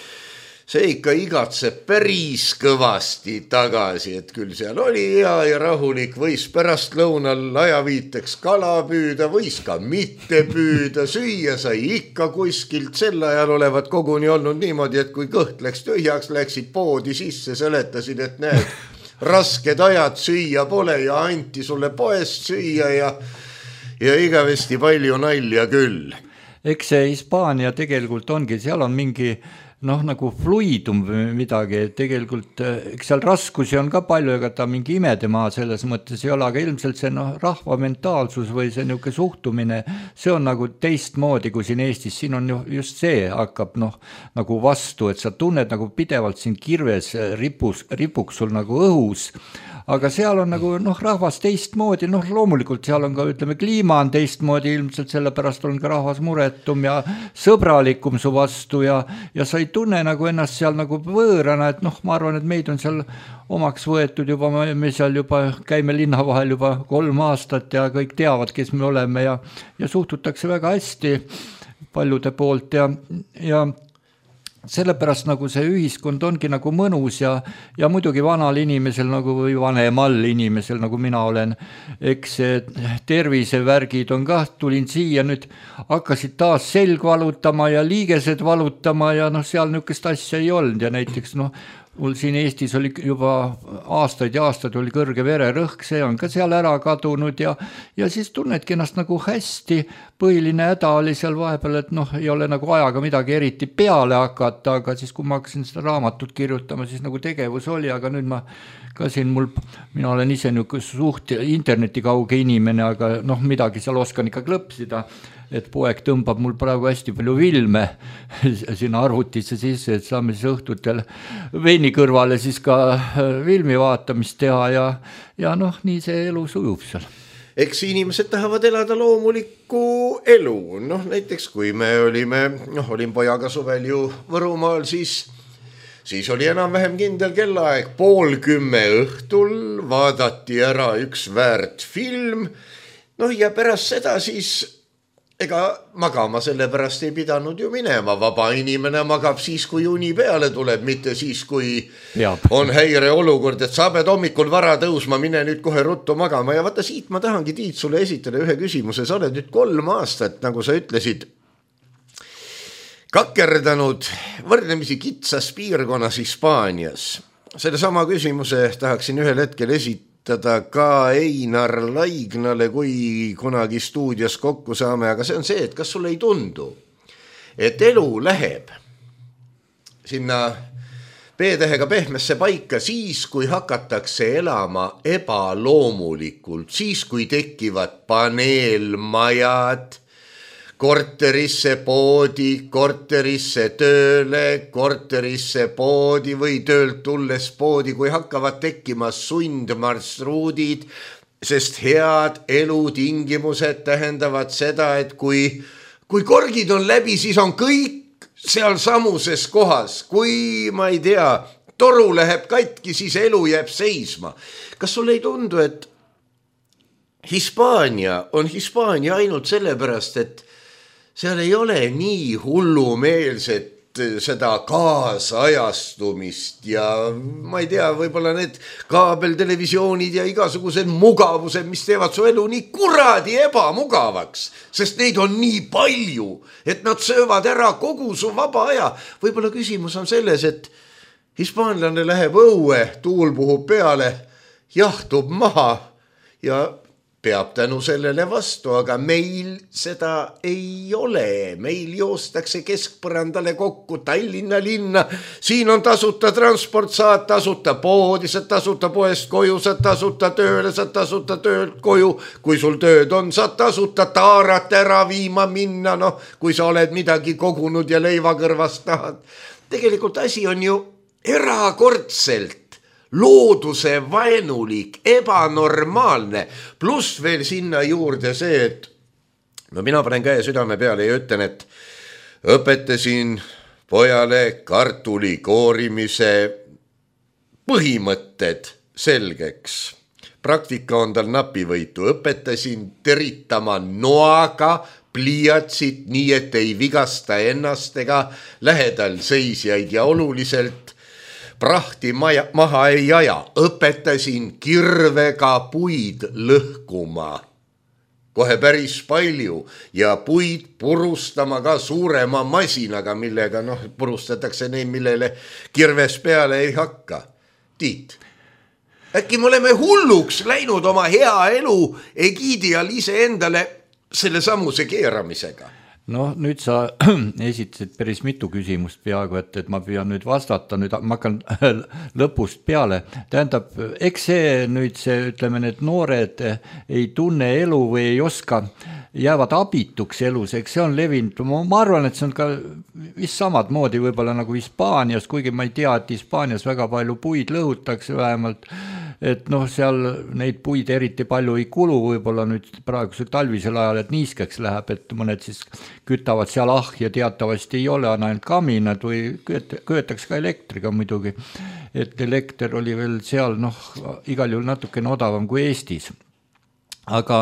see ikka igatseb päris kõvasti tagasi, et küll seal oli hea ja rahulik, võis pärast lõunal ajaviiteks kala püüda, võis ka mitte püüda, süüa sai ikka kuskilt, sel ajal olevat koguni olnud niimoodi, et kui kõht läks tühjaks, läksid poodi sisse, seletasid, et näed, rasked ajad, süüa pole ja anti sulle poest süüa ja, ja igavesti palju nalja küll. Eks see Hispaania tegelikult ongi, seal on mingi noh, nagu fluidum või midagi, tegelikult eks seal raskusi on ka palju, ega ta mingi imedemaa selles mõttes ei ole, aga ilmselt see noh, rahva mentaalsus või see niisugune suhtumine, see on nagu teistmoodi kui siin Eestis, siin on just see hakkab noh, nagu vastu, et sa tunned nagu pidevalt siin kirves ripus, ripuks sul nagu õhus, aga seal on nagu noh, rahvas teistmoodi, noh loomulikult seal on ka, ütleme, kliima on teistmoodi, ilmselt sellepärast on ka rahvas muretum ja sõbralikum su vastu ja, ja sa ei tunne nagu ennast seal nagu võõrana, et noh, ma arvan, et meid on seal omaks võetud juba, me seal juba käime linna vahel juba kolm aastat ja kõik teavad, kes me oleme ja, ja suhtutakse väga hästi paljude poolt ja, ja sellepärast nagu see ühiskond ongi nagu mõnus ja, ja muidugi vanal inimesel nagu või vanemal inimesel, nagu mina olen, eks tervisevärgid on ka, tulin siia nüüd, hakkasid taas selg valutama ja liigesed valutama ja noh, seal niisugust asja ei olnud ja näiteks noh, mul siin Eestis oli juba aastaid ja aastaid oli kõrge vererõhk, see on ka seal ära kadunud ja, ja siis tunnedki ennast nagu hästi, põhiline häda oli seal vahepeal, et noh, ei ole nagu ajaga midagi eriti peale hakata, aga siis kui ma hakkasin seda raamatut kirjutama, siis nagu tegevus oli, aga nüüd ma ka siin mul, mina olen ise niisugune suht internetikauge inimene, aga noh, midagi seal oskan ikka klõpsida, et poeg tõmbab mul praegu hästi palju filme sinna arvutisse sisse, et saame siis õhtutel veini kõrvale siis ka filmi vaatamist teha ja, ja noh, nii see elu sujub seal. Eks inimesed tahavad elada loomulikku elu, noh näiteks kui me olime, noh olin pojaga suvel ju Võrumaal, siis siis oli enam-vähem kindel kellaaeg, pool kümme õhtul vaadati ära üks väärt film, noh ja pärast seda siis ega magama selle pärast ei pidanud ju minema, vaba inimene magab siis, kui uni peale tuleb, mitte siis, kui Peab. on häire olukord, et sa pead hommikul vara tõusma, mine nüüd kohe ruttu magama ja vaata siit ma tahangi Tiit sulle esitada ühe küsimuse, sa oled nüüd kolm aastat, nagu sa ütlesid, kakerdanud võrdlemisi kitsas piirkonnas Hispaanias. Selle sama küsimuse tahaksin ühel hetkel esitada ka Einar Laignale, kui kunagi stuudios kokku saame, aga see on see, et kas sulle ei tundu, et elu läheb sinna B-tähega pehmesse paika siis, kui hakatakse elama ebaloomulikult, siis kui tekivad paneelmajad, korterisse poodi, korterisse tööle, korterisse poodi või töölt tulles poodi, kui hakkavad tekkima sundmarsruudid, sest head elutingimused tähendavad seda, et kui, kui korgid on läbi, siis on kõik seal samuses kohas. Kui, ma ei tea, toru läheb katki, siis elu jääb seisma. Kas sulle ei tundu, et Hispaania on Hispaania ainult sellepärast, et seal ei ole nii hullumeelset seda kaasajastumist ja ma ei tea, võib-olla need kaabeltelevisioonid ja igasugused mugavused, mis teevad su elu nii kuradi ebamugavaks, sest neid on nii palju, et nad söövad ära kogu su vaba aja. Võib-olla küsimus on selles, et hispaanlane läheb õue, tuul puhub peale, jahtub maha ja peab tänu sellele vastu, aga meil seda ei ole. Meil joostakse keskpõrandale kokku Tallinna linna. Siin on tasuta transport, saad tasuta poodi, saad tasuta poest koju, saad tasuta tööle, saad tasuta töölt koju. Kui sul tööd on, saad tasuta taarat ära viima minna, noh, kui sa oled midagi kogunud ja leiva kõrvast tahad. Tegelikult asi on ju erakordselt looduse vaenulik, ebanormaalne, pluss veel sinna juurde see, et no mina panen käe südame peale ja ütlen, et õpetasin pojale kartuli koorimise põhimõtted selgeks. Praktika on tal napivõitu. Õpetasin teritama noaga pliiatsit nii, et ei vigasta ennast ega lähedal seisjaid ja oluliselt prahti maja, maha ei aja. Õpetasin kirvega puid lõhkuma kohe päris palju ja puid purustama ka suurema masinaga, millega noh, purustatakse neid, millele kirves peale ei hakka. Tiit, äkki me oleme hulluks läinud oma hea elu egiidi all ise endale selle sammuse keeramisega? No nüüd sa esitasid päris mitu küsimust peaaegu, et, et ma püüan nüüd vastata, nüüd ma hakkan lõpust peale. Tähendab, eks see nüüd see, ütleme, need noored ei tunne elu või ei oska, jäävad abituks elus, eks see on levinud. Ma arvan, et see on ka vist samad moodi võib-olla nagu Hispaanias, kuigi ma ei tea, et Hispaanias väga palju puid lõhutakse vähemalt, et noh, seal neid puid eriti palju ei kulu, võib-olla nüüd praegusel talvisel ajal, et niiskeks läheb, et mõned siis kütavad seal ahja, teatavasti ei ole, on ainult kaminad või köetaks ka elektriga muidugi, et elekter oli veel seal noh, igal juhul natukene odavam kui Eestis. Aga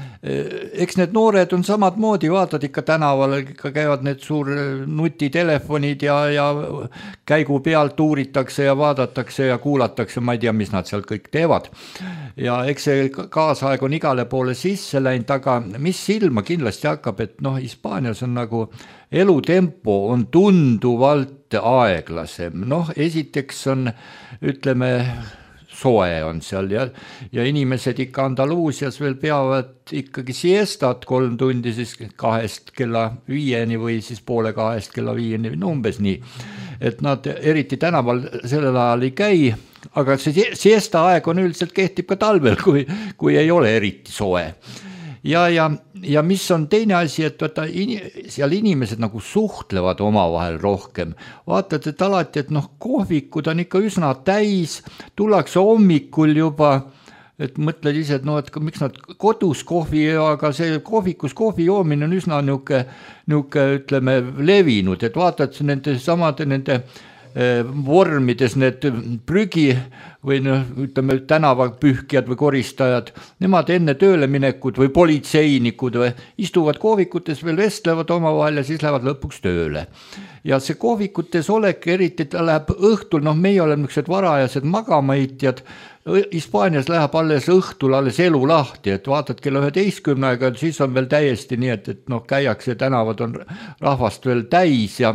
eks need noored on samad moodi, vaatad ikka tänaval, ikka käivad need suur nutitelefonid ja, ja käigu pealt uuritakse ja vaadatakse ja kuulatakse, ma ei tea, mis nad seal kõik teevad. Ja eks see kaasaeg on igale poole sisse läinud, aga mis silma kindlasti hakkab, et noh, Hispaanias on nagu elutempo on tunduvalt aeglasem. Noh, esiteks on, ütleme, soe on seal ja, ja inimesed ikka Andaluusias veel peavad ikkagi siestat kolm tundi siis kahest kella viieni või siis poole kahest kella viieni, no umbes nii. Et nad eriti tänaval sellel ajal ei käi, aga see siesta aeg on üldiselt kehtib ka talvel, kui, kui ei ole eriti soe. Ja, ja, ja mis on teine asi, et vaata, in, seal inimesed nagu suhtlevad omavahel rohkem. Vaatad, et alati, et noh, kohvikud on ikka üsna täis, tullakse hommikul juba, et mõtled ise, et no, et miks nad kodus kohvi, aga see kohvikus kohvi joomine on üsna niuke, niuke, ütleme, levinud, et vaatad nende samade nende vormides need prügi või noh, ütleme tänavapühkijad või koristajad, nemad enne tööle minekud või politseinikud või istuvad kohvikutes veel vestlevad omavahel ja siis lähevad lõpuks tööle. Ja see kohvikutes olek, eriti ta läheb õhtul, noh meie oleme niisugused varajased magamaitjad, Hispaanias läheb alles õhtul, alles elu lahti, et vaatad kella üheteistkümnega, siis on veel täiesti nii, et, et noh, käiakse tänavad on rahvast veel täis ja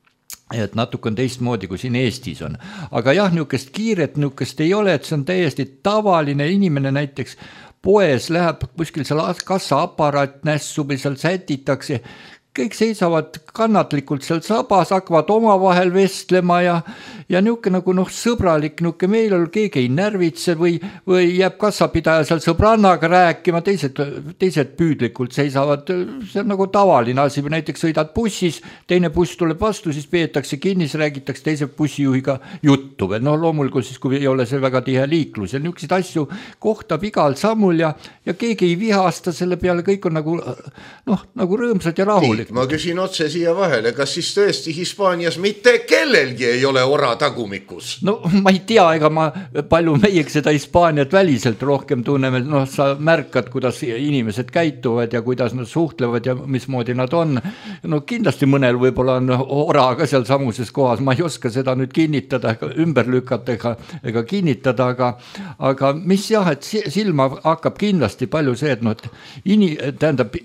et natuke on teistmoodi, kui siin Eestis on. Aga jah, niukest kiiret niukest ei ole, et see on täiesti tavaline inimene näiteks poes läheb kuskil seal kassaaparaat nässu või seal sätitakse, kõik seisavad kannatlikult seal sabas, hakkavad omavahel vestlema ja, ja niuke nagu noh, sõbralik, niuke meil on keegi ei närvitse või, või jääb kassapidaja seal sõbrannaga rääkima, teised, teised püüdlikult seisavad, see on nagu tavaline asi, või näiteks sõidad bussis, teine buss tuleb vastu, siis peetakse kinni, siis räägitakse teise bussijuhiga juttu või noh, loomulikult siis, kui ei ole see väga tihe liiklus ja niukseid asju kohtab igal sammul ja, ja keegi ei vihasta selle peale, kõik on nagu noh, nagu rõõmsad ja rahulik. Ma küsin otse siia vahele, kas siis tõesti Hispaanias mitte kellelgi ei ole ora tagumikus? No ma ei tea, ega ma palju meieks seda Hispaaniat väliselt rohkem tunneme, noh sa märkad, kuidas inimesed käituvad ja kuidas nad suhtlevad ja mismoodi nad on. No kindlasti mõnel võib-olla on ora ka seal samuses kohas, ma ei oska seda nüüd kinnitada, ümber lükata ega, ega kinnitada, aga, aga mis jah, et silma hakkab kindlasti palju see, et noh, ini, tähendab,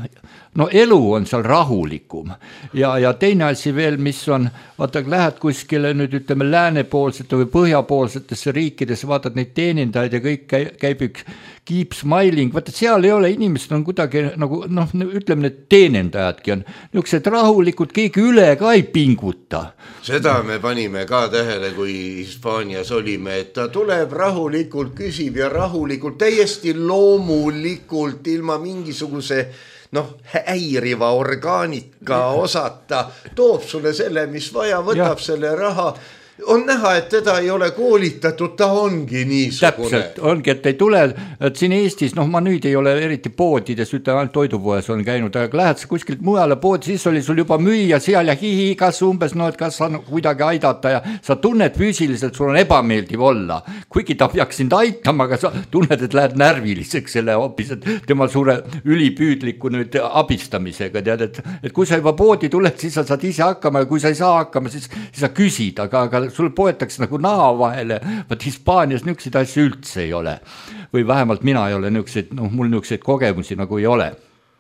no elu on seal rahulikum ja, ja teine asi veel, mis on, vaata, lähed kuskile nüüd ütleme läänepoolsete või põhjapoolsetesse riikidesse, vaatad neid teenindajaid ja kõik käib üks keep smiling, vaata seal ei ole, inimesed on kuidagi nagu noh, ütleme need teenindajadki on niisugused rahulikud, keegi üle ka ei pinguta. Seda me panime ka tähele, kui Hispaanias olime, et ta tuleb rahulikult, küsib ja rahulikult, täiesti loomulikult, ilma mingisuguse noh, häiriva orgaanika osata, toob sulle selle, mis vaja, võtab ja. Selle raha on näha, et teda ei ole koolitatud, ta ongi niisugune. Täpselt, ongi, et ei tule, et siin Eestis, noh ma nüüd ei ole eriti poodides, ütleme ainult toidupoes on käinud, aga lähed sa kuskilt mujale poodi, siis oli sul juba müüa seal ja hihi, kas umbes, no et kas saan kuidagi aidata ja sa tunned füüsiliselt, sul on ebameeldiv olla, kuigi ta peaks sind aitama, aga sa tunned, et lähed närviliseks selle hoopis, et tema suure ülipüüdliku nüüd abistamisega, tead, et, et kui sa juba poodi tuled, siis sa saad ise hakkama ja kui sa ei saa hakkama, siis, siis sa küsid, aga, aga sul poetakse nagu naha vahele, vaat Hispaanias niisuguseid asju üldse ei ole. Või vähemalt mina ei ole niisuguseid, noh, mul niisuguseid kogemusi nagu ei ole.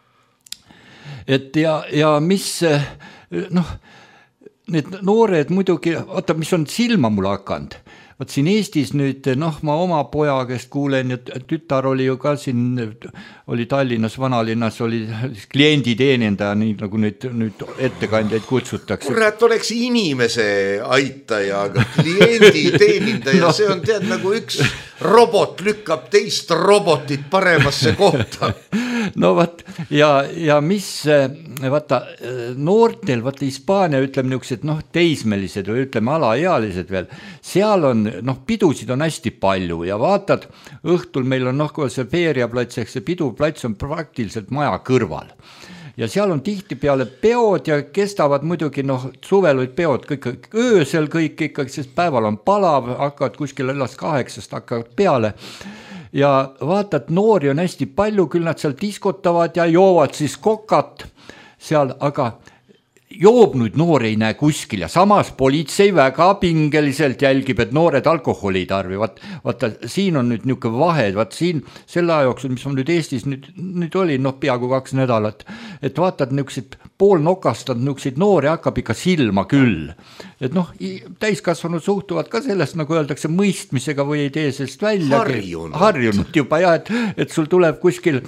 Et ja, ja mis, noh, need noored muidugi, oota, mis on silma mul hakanud, vaat siin Eestis nüüd, noh, ma oma poja käest kuulen, et tütar oli ju ka siin, oli Tallinnas, vanalinnas, oli klienditeenindaja, nii nagu nüüd, nüüd ettekandjaid kutsutakse. Kurat, oleks inimese aitaja, aga klienditeenindaja, no. See on tead nagu üks robot lükkab teist robotit paremasse kohta. No vaat, ja, ja mis, vaata, noortel, vaata Hispaania, ütleme niisugused, noh, teismelised või ütleme alaealised veel, seal on, noh, pidusid on hästi palju ja vaatad, õhtul meil on, noh, kui see feeriaplats, ehk see piduplats on praktiliselt maja kõrval. Ja seal on tihti peale peod ja kestavad muidugi, noh, suvel olid peod kõik öösel kõik ikkagi, sest päeval on palav, hakkavad kuskil ellast kaheksast hakkavad peale. Ja vaatad, noori on hästi palju, küll nad seal diskotavad ja joovad siis kokat seal, aga joobnuid noori ei näe kuskil ja samas politsei väga pingeliselt jälgib, et noored alkoholi ei tarvi. Vaat, vaata, siin on nüüd niisugune vahe, vaat siin selle aja jooksul, mis on nüüd Eestis, nüüd, nüüd oli noh, peaaegu kaks nädalat, et vaatad niisugused poolnokastad, niisugused noori hakkab ikka silma küll. Et noh, täiskasvanud suhtuvad ka sellest, nagu öeldakse, mõistmisega või ei tee sellest välja. Harjunud. Harjunud juba, ja, et, et sul tuleb kuskil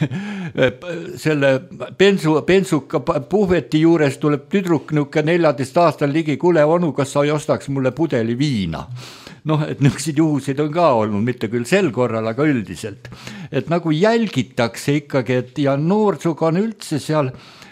selle bensu, bensuka puhveti juures tuleb tüdruk niuke neljateist aastal ligi, kule onu, kas sa ei ostaks mulle pudeli viina? Noh, et niisuguseid juhuseid on ka olnud, mitte küll sel korral, aga üldiselt. Et nagu jälgitakse ikkagi, et ja noorsuga on üldse seal,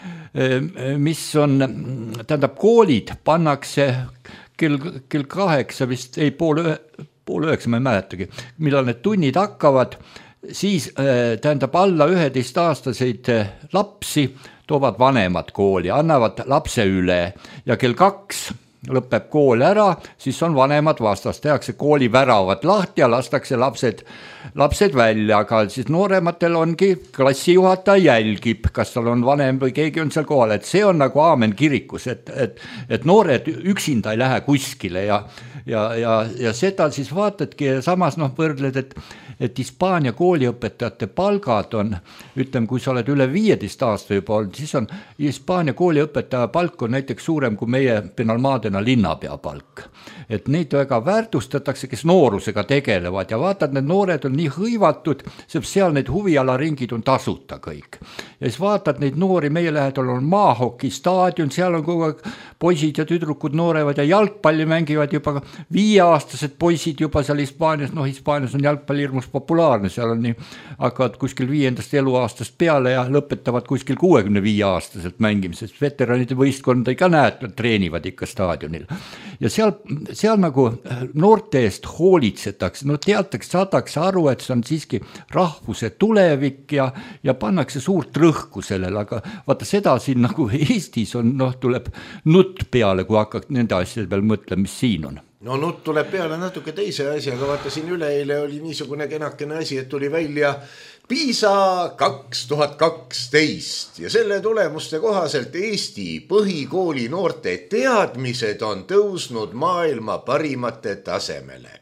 mis on, tähendab, koolid pannakse kell, kell kaheksa vist, ei, pool, pool üheksa, ma ei mäletagi, millal need tunnid hakkavad, siis tähendab alla üheteist aastaseid lapsi toovad vanemad kooli, annavad lapse üle ja kell kaks lõpeb kool ära, siis on vanemad vastas, tehakse kooli väravad lahti ja lastakse lapsed, lapsed välja, aga siis noorematel ongi klassijuhataja jälgib, kas tal on vanem või keegi on seal kohal, et see on nagu aamen kirikus, et, et, et noored üksinda ei lähe kuskile ja, ja, ja, ja seda siis vaatadki ja samas noh võrdled, et et Hispaania kooliõpetajate palgad on, ütleme, kui sa oled üle viieteist aasta juba olnud, siis on Hispaania kooliõpetaja palk on näiteks suurem kui meie Penalmadena linnapea palk. Et neid väga väärtustatakse, kes noorusega tegelevad ja vaatad, need noored on nii hõivatud, sest seal need huvialaringid on tasuta kõik. Ja siis vaatad neid noori, meie lähedal on maahoki staadion, seal on kogu aeg poisid ja tüdrukud noorevad ja jalgpalli mängivad juba viieaastased poisid juba seal Hispaanias, noh Hispaanias on jalgpalli hirmus populaarne, seal on nii, hakkavad kuskil viiendast eluaastast peale ja lõpetavad kuskil kuuekümne viie aastaselt mängimisest, veteranide võistkonda ikka näed, treenivad ikka staadionil. Ja seal, seal nagu noorte eest hoolitsetakse, no teatakse, saadakse aru, et see on siiski rahvuse tulevik ja, ja pannakse suurt rõhku sellele, aga vaata seda siin nagu Eestis on, noh tuleb nutt peale, kui hakkad nende asjade peal mõtlema, mis siin on. No nutt tuleb peale natuke teise asja, aga vaata siin üleeile oli niisugune kenakene asi, et tuli välja PISA kaks tuhat kaksteist ja selle tulemuste kohaselt Eesti põhikooli noorte teadmised on tõusnud maailma parimate tasemele.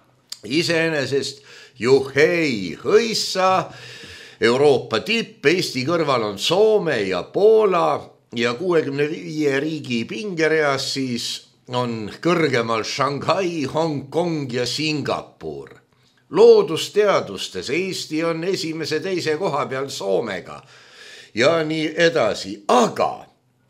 Iseenesest juhei hõissa, Euroopa tipp, Eesti kõrval on Soome ja Poola ja kuuekümne viie riigi pingereas siis on kõrgemal Shanghai, Hong Kong ja Singapur. Loodusteadustes Eesti on esimese teise koha peal Soomega ja nii edasi, aga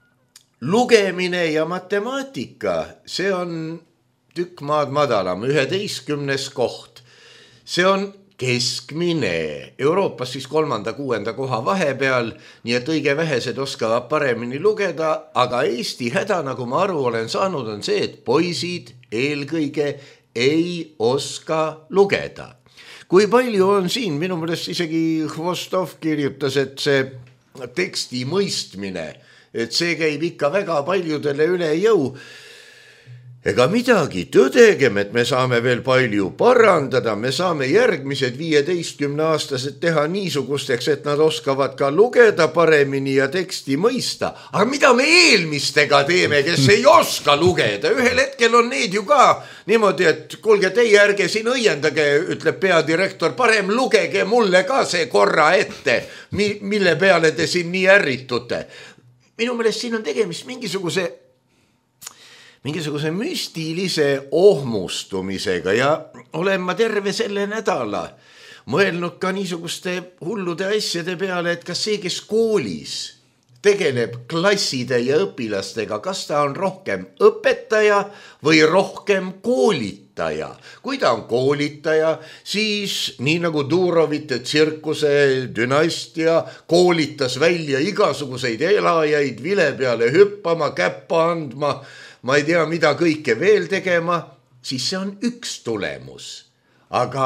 lugemine ja matemaatika, see on tükk maad madalam, üheteistkümnes koht. See on keskmine, Euroopas siis kolmanda, kuuenda koha vahepeal, nii et õige vähesed oskavad paremini lugeda, aga Eesti häda, nagu ma aru olen saanud, on see, et poisid eelkõige ei oska lugeda. Kui palju on siin, minu meelest isegi Hvostov kirjutas, et see teksti mõistmine, et see käib ikka väga paljudele üle jõu. Ega midagi, tõdegem, et me saame veel palju parandada, me saame järgmised viieteistkümne aastased teha niisugusteks, et nad oskavad ka lugeda paremini ja teksti mõista. Aga mida me eelmistega teeme, kes ei oska lugeda? Ühel hetkel on need ju ka niimoodi, et kuulge, teie ärge siin õiendage, ütleb peadirektor, parem lugege mulle ka see korra ette, mille peale te siin nii ärritute. Minu meelest siin on tegemist mingisuguse mingisuguse müstilise ohmustumisega ja olen ma terve selle nädala mõelnud ka niisuguste hullude asjade peale, et kas see, kes koolis tegeleb klasside ja õpilastega, kas ta on rohkem õpetaja või rohkem koolitaja. Kui ta on koolitaja, siis nii nagu Durovite tsirkuse dünastia koolitas välja igasuguseid elajaid vile peale hüppama, käppa andma, ma ei tea, mida kõike veel tegema, siis see on üks tulemus. Aga,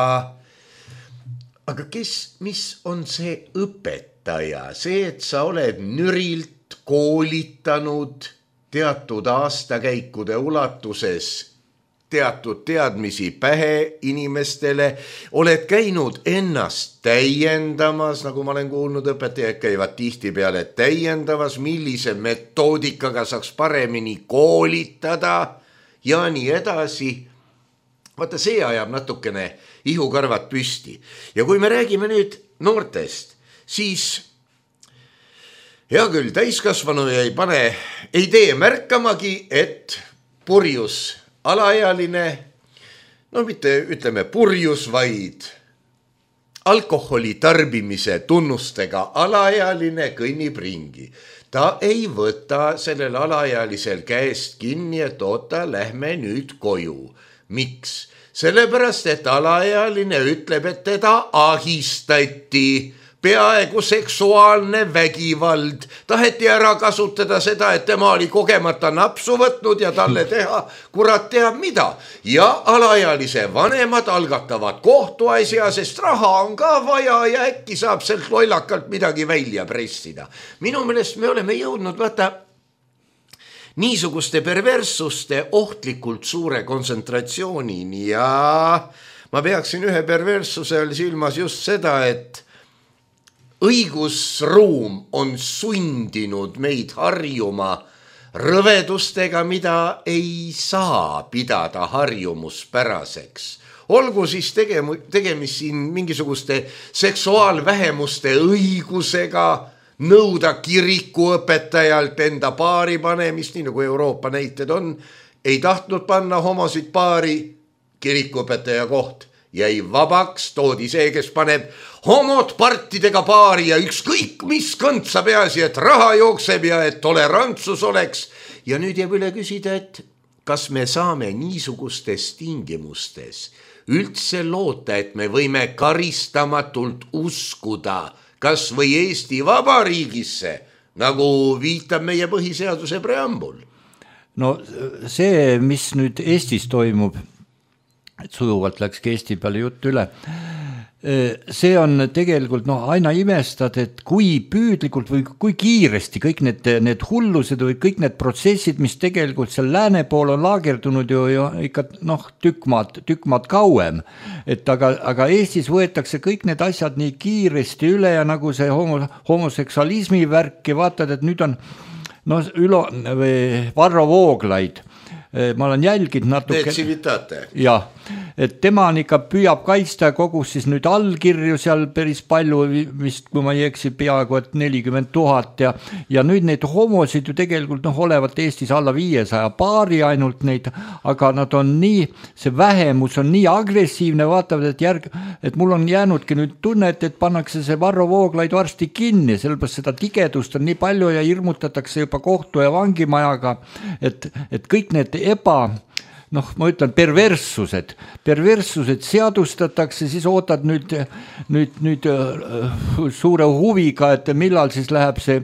aga kes, mis on see õpetaja? See, et sa oled nürilt koolitanud teatud aastakäikude ulatuses teatud teadmisi pähe inimestele, oled käinud ennast täiendamas, nagu ma olen kuulnud, õpetajad käivad tihti peale täiendamas, millise metoodikaga saaks paremini koolitada ja nii edasi. Vaata, see ajab natukene ihukarvad püsti. Ja kui me räägime nüüd noortest, siis hea küll, täiskasvanu ei pane, ei tee märkamagi, et purjus alaealine, no mitte ütleme purjus, vaid alkoholi tarbimise tunnustega alaealine kõnnib ringi. Ta ei võta sellel alaealisel käest kinni, et oota, lähme nüüd koju. Miks? Sellepärast, et alaealine ütleb, et teda ahistati. Peaaegu seksuaalne vägivald, taheti ära kasutada seda, et tema oli kogemata napsu võtnud ja talle teha kurat teab mida. Ja alaealise vanemad algatavad kohtuasja, sest raha on ka vaja ja äkki saab sealt lollakalt midagi välja pressida. Minu meelest me oleme jõudnud vaata niisuguste perverssuste ohtlikult suure kontsentratsioonini ja ma peaksin ühe perverssuse all silmas just seda, et õigusruum on sundinud meid harjuma rõvedustega, mida ei saa pidada harjumuspäraseks. Olgu siis tegem- tegemist siin mingisuguste seksuaalvähemuste õigusega nõuda kirikuõpetajalt enda paari panemist, nii nagu Euroopa näited on, ei tahtnud panna homosid paari, kirikuõpetaja koht jäi vabaks, toodi see, kes paneb homod partidega paari ja ükskõik mis kõntsa peasi, et raha jookseb ja et tolerantsus oleks. Ja nüüd jääb üle küsida, et kas me saame niisugustes tingimustes üldse loota, et me võime karistamatult uskuda kas või Eesti Vabariigisse, nagu viitab meie põhiseaduse preambul. No see, mis nüüd Eestis toimub, et sujuvalt läkski Eesti peale jutt üle, see on tegelikult noh, aina imestad, et kui püüdlikult või kui kiiresti kõik need, need hullused või kõik need protsessid, mis tegelikult seal lääne pool on laagerdunud ju, ju ikka noh, tükmaad, tükmaad kauem. Et aga, aga Eestis võetakse kõik need asjad nii kiiresti üle ja nagu see homo, homoseksualismi värki vaatad, et nüüd on no, Ülo, Varro Vooglaid, ma olen jälginud natuke. Ja, et tema on ikka püüab kaitsta kogus siis nüüd allkirju seal päris palju, vist kui ma ei eksi peaaegu et nelikümmend tuhat ja, ja nüüd neid homosid ju tegelikult noh, olevat Eestis alla viiesaja paari ainult neid, aga nad on nii, see vähemus on nii agressiivne, vaatavad, et järg, et mul on jäänudki nüüd tunnet, et pannakse see Varro Vooglaid varsti kinni, sellepärast seda tigedust on nii palju ja hirmutatakse juba kohtu ja vangimajaga, et, et kõik need eba noh, ma ütlen perverssused, perverssused seadustatakse, siis ootad nüüd, nüüd, nüüd suure huviga, et millal siis läheb see,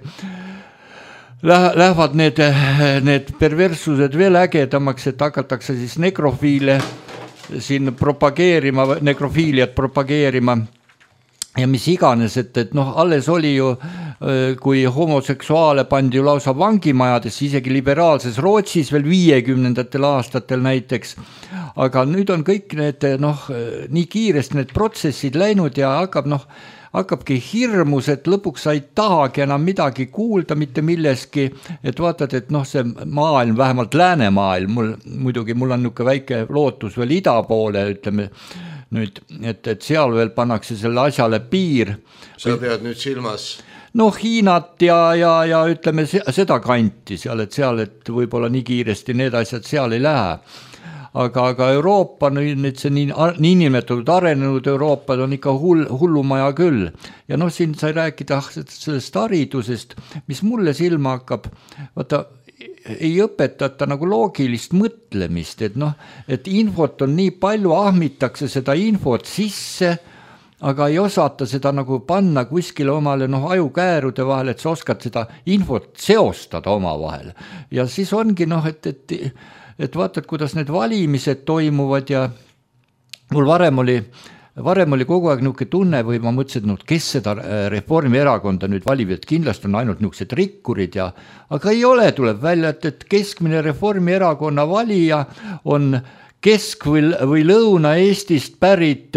lähevad need, need perverssused veel ägedamaks, et hakatakse siis nekrofiile siin propageerima, nekrofiiliat propageerima ja mis iganes, et, et noh, alles oli ju, kui homoseksuaale pandi ju lausa vangimajades, isegi liberaalses Rootsis veel viiekümnendatel aastatel näiteks, aga nüüd on kõik need, noh, nii kiiresti need protsessid läinud ja hakkab, noh, hakkabki hirmus, et lõpuks sa ei tahagi enam midagi kuulda mitte milleski, et vaatad, et noh, see maailm, vähemalt läänemaailm, mul, muidugi mul on niisugune väike lootus veel ida poole, ütleme, nüüd, et, et seal veel pannakse selle asjale piir. Sa pead nüüd silmas? No Hiinat ja, ja, ja ütleme seda kanti seal, et seal, et võib-olla nii kiiresti need asjad seal ei lähe. Aga, aga Euroopa, nüüd see nii, nii nimetatud arenenud Euroopad on ikka hull, hullumaja küll. Ja noh, siin sai rääkida sellest haridusest, mis mulle silma hakkab, vaata, ei õpetata nagu loogilist mõtlemist, et noh, et infot on nii palju, ahmitakse seda infot sisse, aga ei osata seda nagu panna kuskile omale noh, ajukäärude vahel, et sa oskad seda infot seostada oma vahel. Ja siis ongi noh, et, et, et vaatad, kuidas need valimised toimuvad ja mul varem oli, varem oli kogu aeg niisugune tunne või ma mõtlesin, et no, kes seda Reformierakonda nüüd valib, et kindlasti on ainult niisugused rikkurid ja, aga ei ole, tuleb välja, et, et keskmine Reformierakonna valija on kesk- või, või Lõuna-Eestist pärit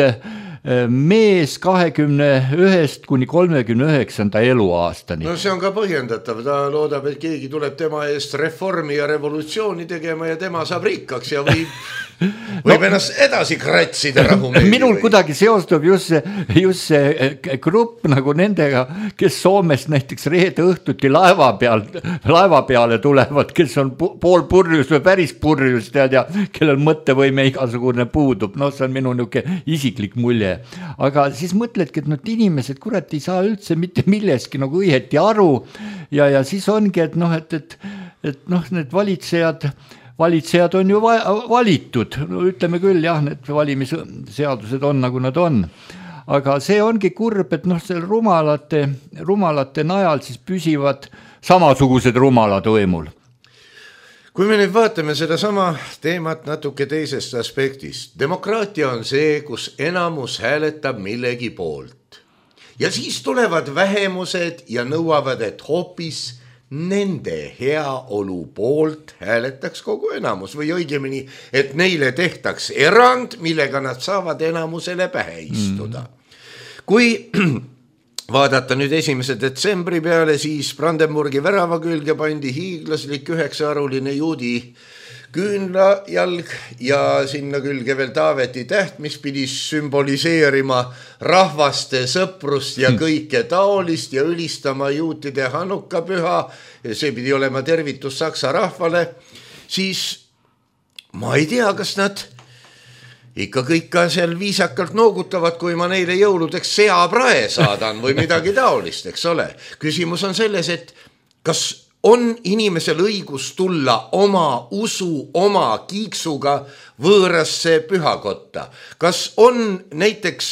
mees kahekümne ühest kuni kolmekümne üheksanda eluaastani. No see on ka põhjendatav, ta loodab, et keegi tuleb tema eest reformi ja revolutsiooni tegema ja tema saab rikkaks ja võib, võib no, ennast edasi kratsida rahumeeli. Minul või? Kuidagi seostub just see, just see grupp nagu nendega, kes Soomest näiteks reede õhtuti laeva, peal, laeva peale tulevad, kes on pool purjus või päris purjus tead, ja kellel mõttevõime igasugune puudub. No see on minu niisugune isiklik mulje. Aga siis mõtledki, et need inimesed kurat ei saa üldse mitte milleski nagu õieti aru ja, ja siis ongi, et noh, et, et, et noh, need valitsejad, valitsejad on ju va, valitud, no, ütleme küll jah, need valimisseadused on nagu nad on, aga see ongi kurb, et noh, seal rumalate, rumalate najal siis püsivad samasugused rumalad võimul. Kui me nüüd vaatame seda sama teemat natuke teisest aspektist, demokraatia on see, kus enamus hääletab millegi poolt. Ja siis tulevad vähemused ja nõuavad, et hoopis nende heaolu poolt hääletaks kogu enamus või õigemini, et neile tehtaks erand, millega nad saavad enamusele pähe istuda. Mm. Kui vaadata nüüd esimese detsembri peale, siis Brandenburgi värava külge pandi hiiglaslik üheksaharuline juudi küünlajalg ja sinna külge veel Taaveti täht, mis pidi sümboliseerima rahvaste sõprust ja kõike taolist ja ülistama juutide Hanukkapüha, see pidi olema tervitus saksa rahvale, siis ma ei tea, kas nad ikka kõik ka seal viisakalt noogutavad, kui ma neile jõuludeks seaprae saadan või midagi taolist, eks ole. Küsimus on selles, et kas on inimesel õigus tulla oma usu, oma kiiksuga võõrasse pühakotta? Kas on näiteks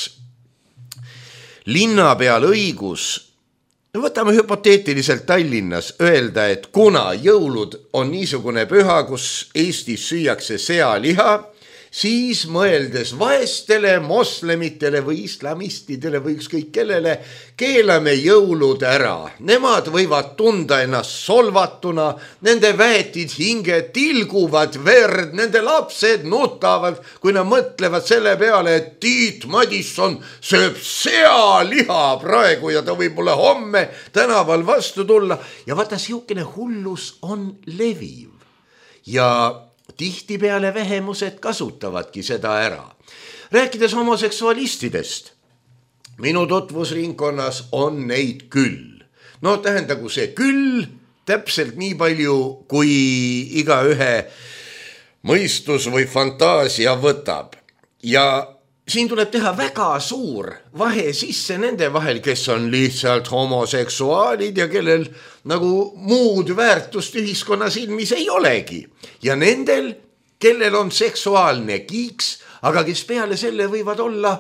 linna peal õigus, võtame hüpoteetiliselt Tallinnas, öelda, et kuna jõulud on niisugune püha, kus Eestis süüakse sealiha, siis mõeldes vaestele, moslemitele või islamistidele või ükskõik kellele, keelame jõulud ära. Nemad võivad tunda ennast solvatuna, nende väetid hinge tilguvad verd, nende lapsed nutavad, kui nad mõtlevad selle peale, et Tiit Madisson sööb sealiha praegu ja ta võib olla homme tänaval vastu tulla. Ja vaata, siukene hullus on leviv. Ja tihti peale vähemused kasutavadki seda ära. Rääkides homoseksualistidest, minu tutvusringkonnas on neid küll. No tähendagu see küll täpselt nii palju, kui igaühe mõistus või fantaasia võtab. Ja siin tuleb teha väga suur vahe sisse nende vahel, kes on lihtsalt homoseksuaalid ja kellel nagu muud väärtust ühiskonna silmis ei olegi. Ja nendel, kellel on seksuaalne kiiks, aga kes peale selle võivad olla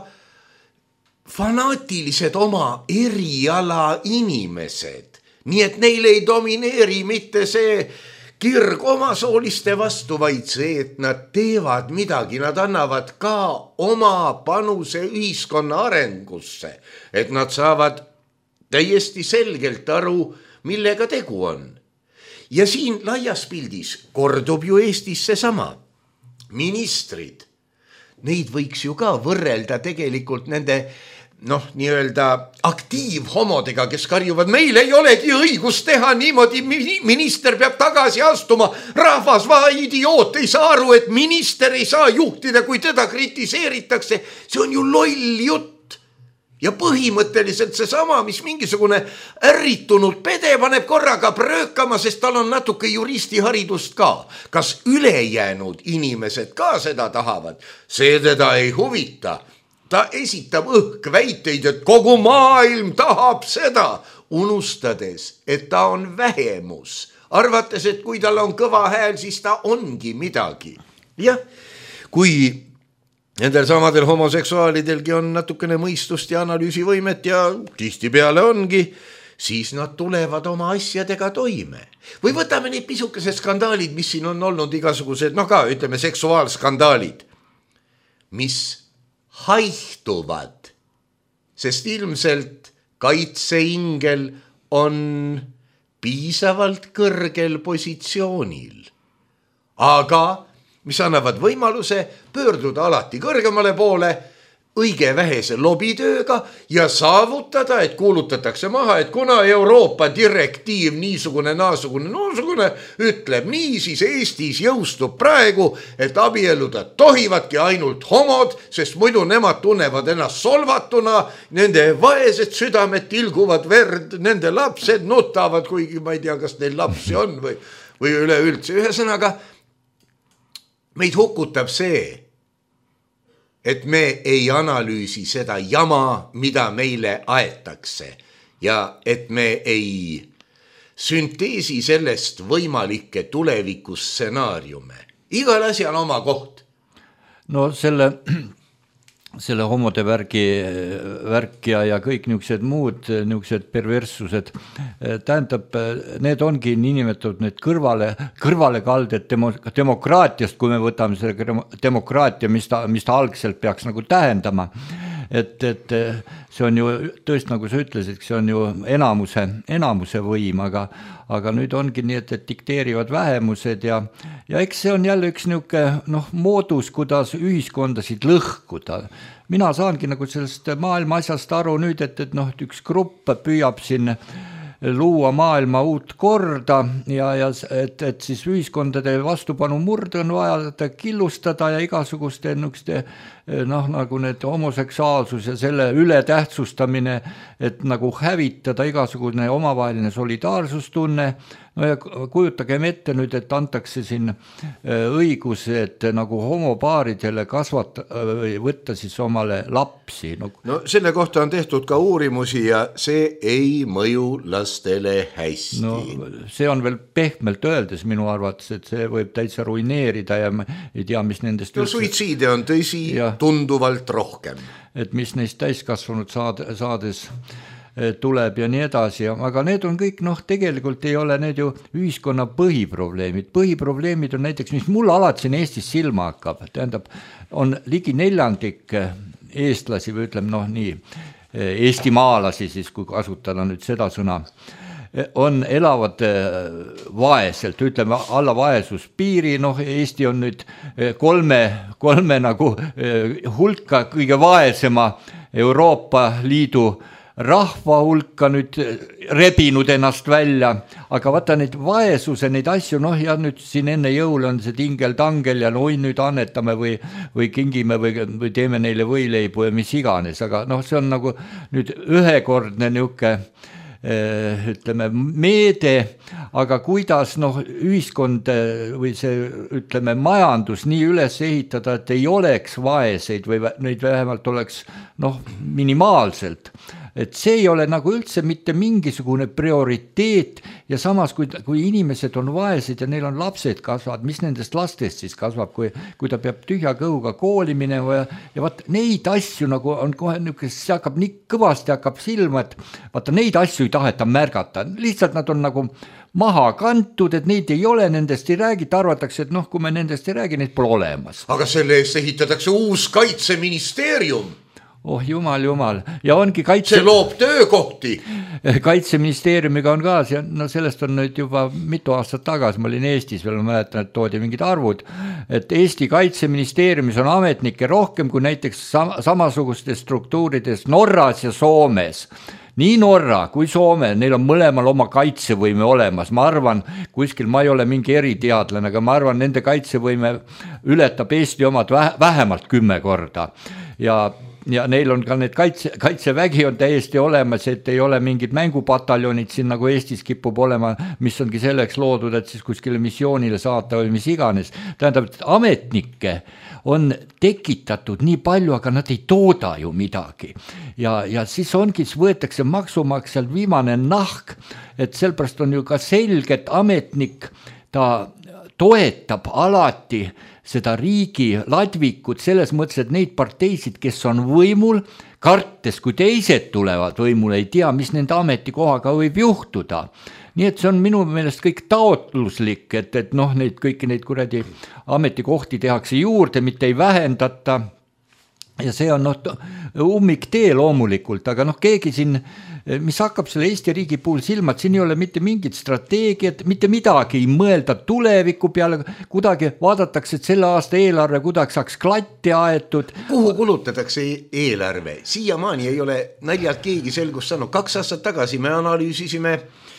fanaatilised oma eriala inimesed. Nii et neil ei domineeri mitte see kirg omasooliste vastu, vaid see, et nad teevad midagi, nad annavad ka oma panuse ühiskonna arengusse, et nad saavad täiesti selgelt aru, millega tegu on. Ja siin laias pildis kordub ju Eestis seesama. Ministrid, neid võiks ju ka võrrelda tegelikult nende noh, nii-öelda aktiivhomodega, kes karjuvad, meil ei olegi õigus teha niimoodi, minister peab tagasi astuma, rahvas va idioot ei saa aru, et minister ei saa juhtida, kui teda kritiseeritakse, see on ju loll jutt. Ja põhimõtteliselt see sama, mis mingisugune ärritunud pede paneb korraga pröökama, sest tal on natuke juristiharidust ka. Kas ülejäänud inimesed ka seda tahavad? See teda ei huvita. Ta esitab õhkväiteid, et kogu maailm tahab seda, unustades, et ta on vähemus. Arvates, et kui tal on kõva hääl, siis ta ongi midagi. Jah, kui nendel samadel homoseksuaalidelgi on natukene mõistust ja analüüsivõimet ja tihti peale ongi, siis nad tulevad oma asjadega toime. Või võtame need pisukesed skandaalid, mis siin on olnud igasugused, no ka ütleme seksuaalskandaalid, mis haihtuvad, sest ilmselt kaitseingel on piisavalt kõrgel positsioonil. Aga mis annavad võimaluse pöörduda alati kõrgemale poole õige vähese lobitööga ja saavutada, et kuulutatakse maha, et kuna Euroopa direktiiv niisugune, naasugune, noosugune ütleb nii, siis Eestis jõustub praegu, et abielluda tohivadki ainult homod, sest muidu nemad tunnevad ennast solvatuna, nende vaesed südamed tilguvad verd, nende lapsed nutavad, kuigi ma ei tea, kas neil lapsi on või, või üleüldse. Ühesõnaga, meid hukutab see, et me ei analüüsi seda jama, mida meile aetakse ja et me ei sünteesi sellest võimalikke tulevikusstsenaariume. Igal asjal oma koht. No selle... selle homode värgi, värk ja, ja kõik niisugused muud niisugused perverssused, tähendab, need ongi niinimetatud need kõrvale, kõrvale kalded demo, demokraatiast, kui me võtame selle demokraatia, mis ta, mis ta algselt peaks nagu tähendama. Et, et see on ju tõesti, nagu sa ütlesid, see on ju enamuse, enamuse võim, aga, aga nüüd ongi nii, et, et dikteerivad vähemused ja, ja eks see on jälle üks niisugune noh, moodus, kuidas ühiskondasid lõhkuda. Mina saangi nagu sellest maailma asjast aru nüüd, et, et noh, üks grupp püüab siin luua maailma uut korda ja, ja et, et siis ühiskondade vastupanu murd on vaja killustada ja igasuguste niisuguste noh, nagu need homoseksuaalsus ja selle ületähtsustamine, et nagu hävitada igasugune omavaheline solidaarsustunne. No ja kujutagem ette nüüd, et antakse siin õigus, et nagu homopaaridele kasvata või võtta siis omale lapsi. No, no selle kohta on tehtud ka uurimusi ja see ei mõju lastele hästi. No see on veel pehmelt öeldes minu arvates, et see võib täitsa ruineerida ja ei tea, mis nendest... No suitsiide on tõsi ja, tunduvalt rohkem. Et mis neist täiskasvanud saad, saades... tuleb ja nii edasi, aga need on kõik, noh, tegelikult ei ole need ju ühiskonna põhiprobleemid. Põhiprobleemid on näiteks, mis mul alati siin Eestis silma hakkab, tähendab, on ligi neljandik eestlasi või ütleme, noh, nii, eestimaalasi siis, kui kasutada nüüd seda sõna, on elavad vaeselt, ütleme alla vaesuspiiri, noh, Eesti on nüüd kolme, kolme nagu hulka kõige vaesema Euroopa Liidu rahva hulka nüüd rebinud ennast välja, aga vaata neid vaesuse, neid asju, noh ja nüüd siin enne jõule on see tingel-tangel ja oi nüüd annetame või, või kingime või, või teeme neile võileibu ja mis iganes, aga noh, see on nagu nüüd ühekordne niuke ütleme meede, aga kuidas noh, ühiskond või see ütleme majandus nii üles ehitada, et ei oleks vaeseid või neid vähemalt oleks noh, minimaalselt. et see ei ole nagu üldse mitte mingisugune prioriteet ja samas, kui, kui inimesed on vaesed ja neil on lapsed kasvavad, mis nendest lastest siis kasvab, kui, kui ta peab tühja kõhuga kooli minema ja, ja vaat neid asju nagu on kohe niisugune, see hakkab nii kõvasti hakkab silma, et vaata neid asju ei taheta märgata, lihtsalt nad on nagu maha kantud, et neid ei ole, nendest ei räägita, arvatakse, et noh, kui me nendest ei räägi, neid pole olemas. Aga selle eest ehitatakse uus kaitseministeerium. Oh jumal, jumal. Ja ongi kaitse... See loob töökohti. Kaitseministeeriumiga on ka, no sellest on nüüd juba mitu aastat tagasi, ma olin Eestis veel, ma mäletan, et toodi mingid arvud, et Eesti kaitseministeeriumis on ametnikke rohkem kui näiteks sam- samasugustes struktuurides Norras ja Soomes. Nii Norra kui Soome, neil on mõlemal oma kaitsevõime olemas, ma arvan, kuskil ma ei ole mingi eriteadlane, aga ma arvan, nende kaitsevõime ületab Eesti omad vähemalt kümme korda ja ja neil on ka need kaitse, kaitsevägi on täiesti olemas, et ei ole mingid mängupataljonid siin nagu Eestis kipub olema, mis ongi selleks loodud, et siis kuskile missioonile saata või mis iganes. Tähendab, et ametnikke on tekitatud nii palju, aga nad ei tooda ju midagi. Ja, ja siis ongi, siis võetakse maksumaksjalt viimane nahk, et sellepärast on ju ka selge, et ametnik ta toetab alati seda riigi ladvikut selles mõttes, et neid parteisid, kes on võimul, kartes, kui teised tulevad võimul, ei tea, mis nende ametikohaga võib juhtuda. Nii et see on minu meelest kõik taotluslik, et, et noh, neid, kõiki neid kuradi ametikohti tehakse juurde, mitte ei vähendata. Ja see on noh, ummik tee loomulikult, aga noh, keegi siin, mis hakkab selle Eesti riigi puhul silma, et siin ei ole mitte mingit strateegiat, mitte midagi ei mõelda tuleviku peale, kuidagi vaadatakse, et selle aasta eelarve kuidagi saaks klatti aetud. Kuhu kulutatakse eelarve? Siiamaani ei ole naljalt keegi selgust saanud. Kaks aastat tagasi me analüüsisime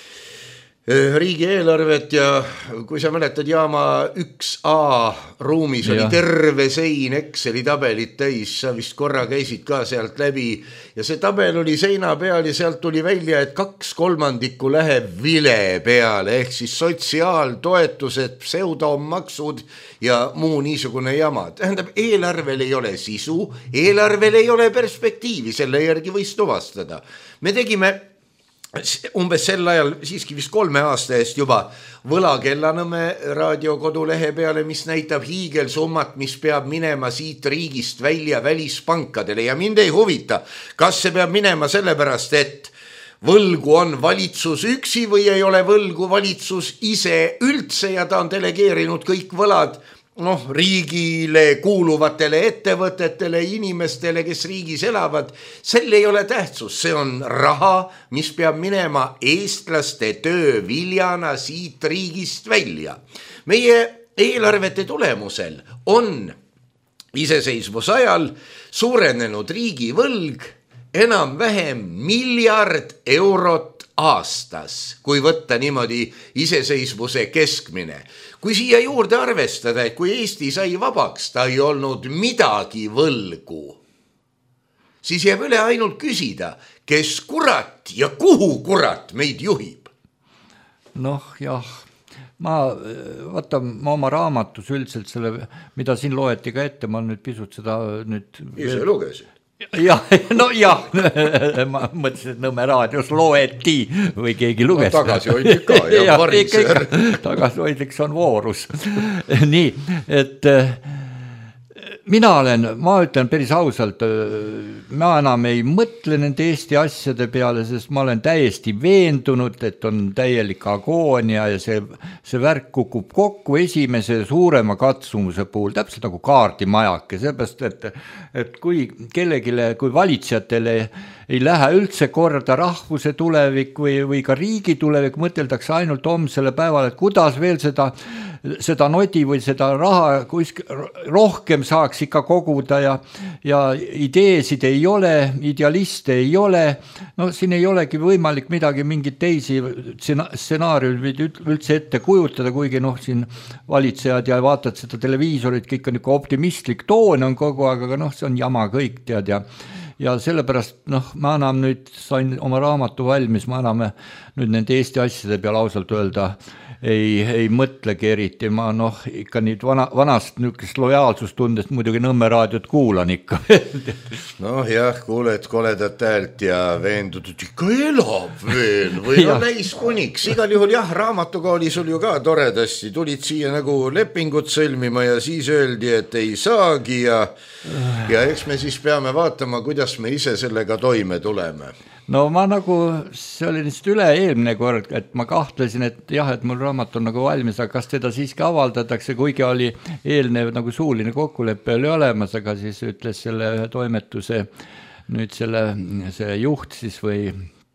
riigi eelarvet ja kui sa mäletad jaama üks A ruumis oli ja. Terve sein Exceli tabelit täis, sa vist korra käisid ka sealt läbi ja see tabel oli seina peal ja sealt tuli välja, et kaks kolmandikku läheb vile peale ehk siis sotsiaaltoetused, pseudomaksud ja muu niisugune jama. Tähendab, eelarvel ei ole sisu, eelarvel ei ole perspektiivi, selle järgi võis tuvastada. Me tegime umbes sel ajal, siiski vist kolme aasta eest juba Võlakellanõmme raadiokodulehe peale, mis näitab hiigelsummat, mis peab minema siit riigist välja välispankadele ja mind ei huvita, kas see peab minema sellepärast, et võlgu on valitsus üksi või ei ole võlgu valitsus ise üldse ja ta on delegeerinud kõik võlad noh, riigile kuuluvatele ettevõtetele, inimestele, kes riigis elavad, selle ei ole tähtsus, see on raha, mis peab minema eestlaste töö viljana siit riigist välja. Meie eelarvete tulemusel on iseseisvus ajal suurenenud riigi võlg enam vähem miljard eurot aastas, kui võtta niimoodi iseseisvuse keskmine. Kui siia juurde arvestada, et kui Eesti sai vabaks, ta ei olnud midagi võlgu, siis jääb üle ainult küsida, kes kurat ja kuhu kurat meid juhib. Noh, jah, ma, vaata, ma oma raamatus üldiselt selle, mida siin loeti ka ette, ma nüüd pisut seda nüüd... Ise lugesid. Jah, no jah, ma mõtlesin, et Nõmme raadios loeti või keegi luges. No tagasihoidlik ka ja, ja varitser. Tagasihoidlik on voorus. Nii, et mina olen, ma ütlen päris ausalt, ma enam ei mõtle nende Eesti asjade peale, sest ma olen täiesti veendunud, et on täielik agoonia ja see, see värk kukub kokku esimese suurema katsumuse puhul, täpselt nagu kaardimajake, seepärast, et, et kui kellegile, kui valitsejatele ei lähe üldse korda rahvuse tulevik või, või ka riigi tulevik, mõteldakse ainult homsele päevale, et kuidas veel seda, seda nodi või seda raha kusk, rohkem saaks ikka koguda ja, ja ideesid ei ole, idealiste ei ole, no siin ei olegi võimalik midagi, mingid teisi stsenaariumid üldse ette kujutada, kuigi noh, siin valitsejad ja vaatad seda televiisorit, kõik on ikka optimistlik toon on kogu aeg, aga noh, see on jama kõik, tead ja ja sellepärast, noh, ma enam nüüd sain oma raamatu valmis, ma enam nüüd nende Eesti asjade peale ausalt öelda ei, ei mõtlegi eriti, ma noh, ikka nüüd vana, vanast niisugust lojaalsustundest muidugi Nõmme raadiot kuulan ikka. noh jah, kuuled koledat häält ja veendud, et ikka elab veel või no näis kuniks, igal juhul jah, raamatuga oli sul ju ka toredasti, tulid siia nagu lepingut sõlmima ja siis öeldi, et ei saagi ja, ja eks me siis peame vaatama, kuidas me ise sellega toime tuleme. No ma nagu, see oli lihtsalt üle eelmine kord, et ma kahtlesin, et jah, et mul raamat on nagu valmis, aga kas teda siiski avaldatakse, kuigi oli eelnev nagu suuline kokkulepe oli olemas, aga siis ütles selle toimetuse nüüd selle, selle juht siis või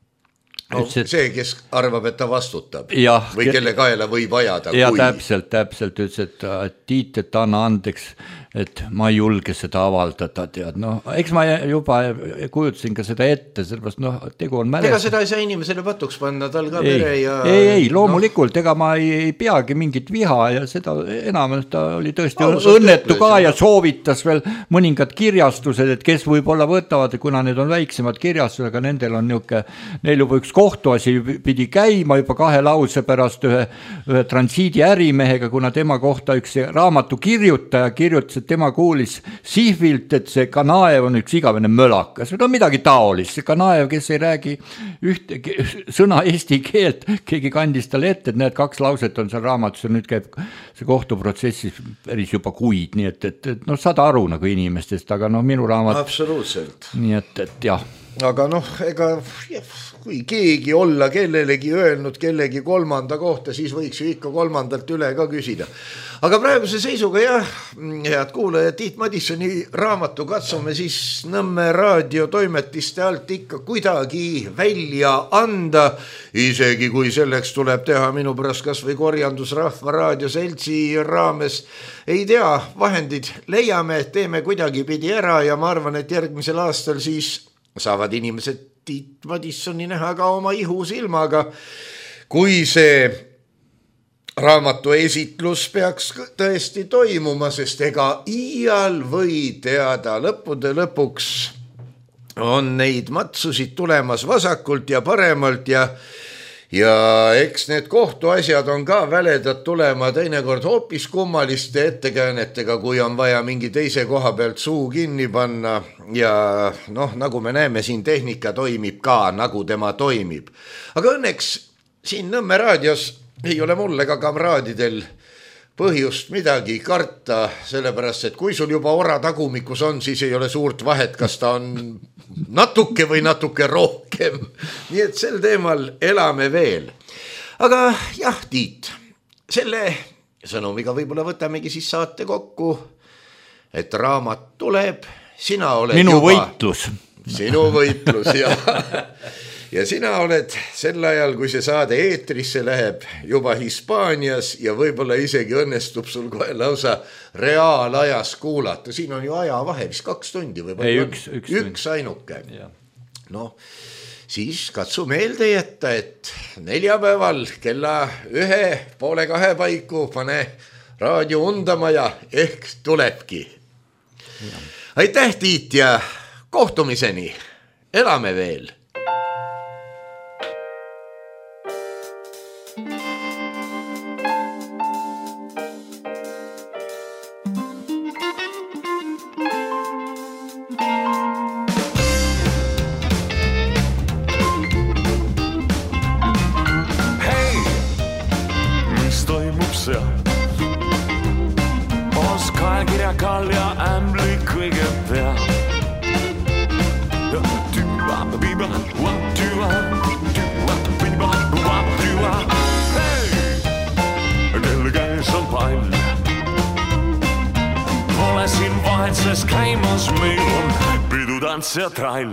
no, ütles, et... see, kes arvab, et ta vastutab ja, või kelle kaela võib ajada. Ja kui... täpselt, täpselt ütles, et Tiit, et anna andeks, et ma ei julge seda avaldada, tead, noh, eks ma juba kujutasin ka seda ette, sellepärast, noh, tegu on mälest. Ega seda ei saa inimesele patuks panna, tal ka ei, pere ja... Ei, ei, loomulikult, no. Ega ma ei, ei peagi mingit viha ja seda enam, ta oli tõesti oh, õnnetu ka ja soovitas veel mõningad kirjastused, et kes võib-olla võtavad, kuna need on väiksemad kirjastused, aga nendel on niuke, neil juba üks kohtuasi pidi käima juba kahe lause pärast ühe, ühe transiidi ärimehega, kuna tema kohta üks raamatu kirjutaja kirjutas, et tema kuulis Sihvilt, et see Kanaev on üks igavene mölakas. No midagi taolist. See Kanaev, kes ei räägi ühte sõna eesti keelt, keegi kandis talle ette, et need kaks lauset on seal raamatus ja nüüd käib see kohtuprotsessis päris juba kuid, nii et, et, et noh, saad aru nagu inimestest, aga noh, minu raamat... Absoluutselt. Nii et, et jah. Aga noh, ega kui keegi olla kellelegi öelnud kellegi kolmanda kohta, siis võiks ju ikka kolmandalt üle ka küsida. Aga praeguse seisuga jah, head kuulajad, Tiit Madissoni raamatu katsume siis Nõmme raadio toimetiste alt ikka kuidagi välja anda, isegi kui selleks tuleb teha minu pärast kas või korjandus Rahva Raadio seltsi raames. Ei tea, vahendid leiame, teeme kuidagi pidi ära ja ma arvan, et järgmisel aastal siis saavad inimesed Tiit Madissoni näha ka oma ihusilmaga, kui see raamatu esitlus peaks tõesti toimuma, sest ega iial või teada, lõppude lõpuks on neid matsusid tulemas vasakult ja paremalt ja ja eks need kohtuasjad on ka väledad tulema teinekord hoopis kummaliste ettekäänetega, kui on vaja mingi teise koha pealt suu kinni panna ja noh, nagu me näeme, siin tehnika toimib ka, nagu tema toimib. Aga õnneks siin Nõmme raadios ei ole mul ega kamraadidel põhjust midagi karta, sellepärast, et kui sul juba ora tagumikus on, siis ei ole suurt vahet, kas ta on natuke või natuke rohkem. Nii et sel teemal elame veel. Aga jah, Tiit, selle sõnumiga võib-olla võtamegi siis saate kokku, et raamat tuleb, sina oled minu juba... võitlus. Sinu võitlus, jah. Ja sina oled sel ajal, kui see saade eetrisse läheb juba Hispaanias ja võib-olla isegi õnnestub sul kohe lausa reaalajas kuulata. Siin on ju ajavahe, vist kaks tundi või ei, üks, üks, üks ainuke. No, siis katsu meelde jätta, et neljapäeval kella ühe poole kahe paiku pane raadio undama ja ehk tulebki. Ja. Aitäh, Tiit, ja kohtumiseni. Elame veel. See trall.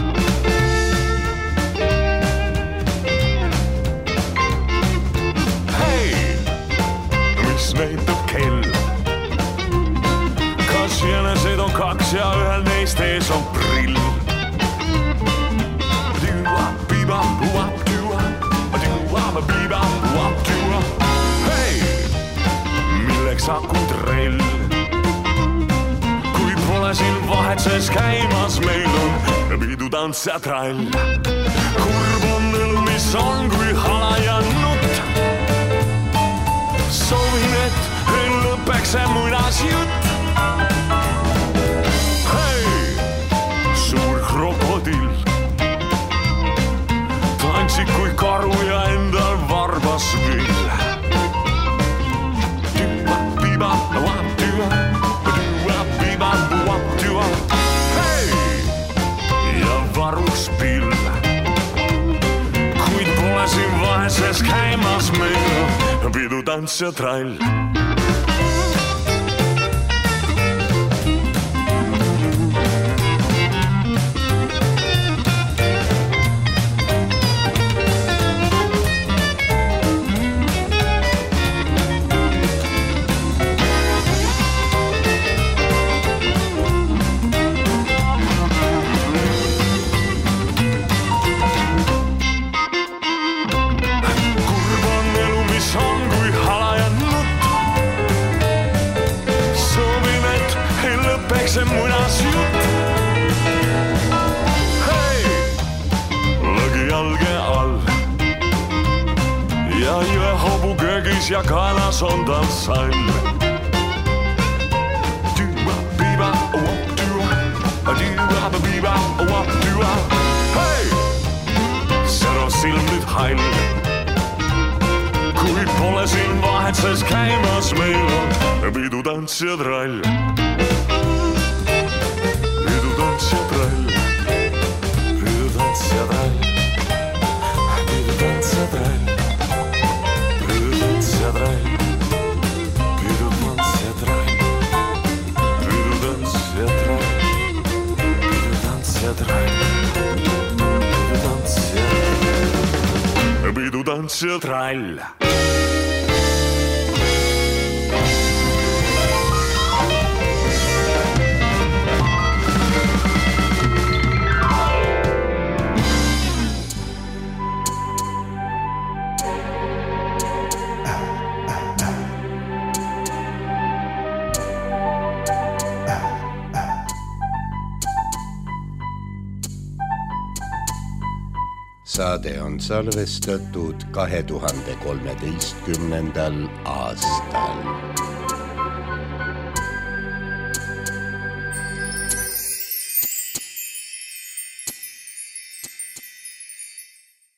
Hei, mis näitab kell? Kas jääneseid on kaks ja ühel neist ees on prill? Hei, milleks akutrell? Siin vahetses käimas meil on pidu tants ja trall. Kurb on elu, mis on kui hala ja nutt. soovin, et lõpeks see muinas jutt. Hei, suur krokodill tantsib kui karu ja endal varbas vill. Hei, ja varuks pill, kuid pole siin vaheses käimas meil pidu, tants ja trall. See munas jutt. Hei, lõgi jalge all ja jõe hobu köögis ja kaelas on tal sall. Hei, seal on silm nüüd hall, kuid pole siin vahetses käimas meil on pidu, tants ja trall. Pidu, tants ja trall. Saade on salvestatud kahe tuhande kolmeteistkümnendal aastal.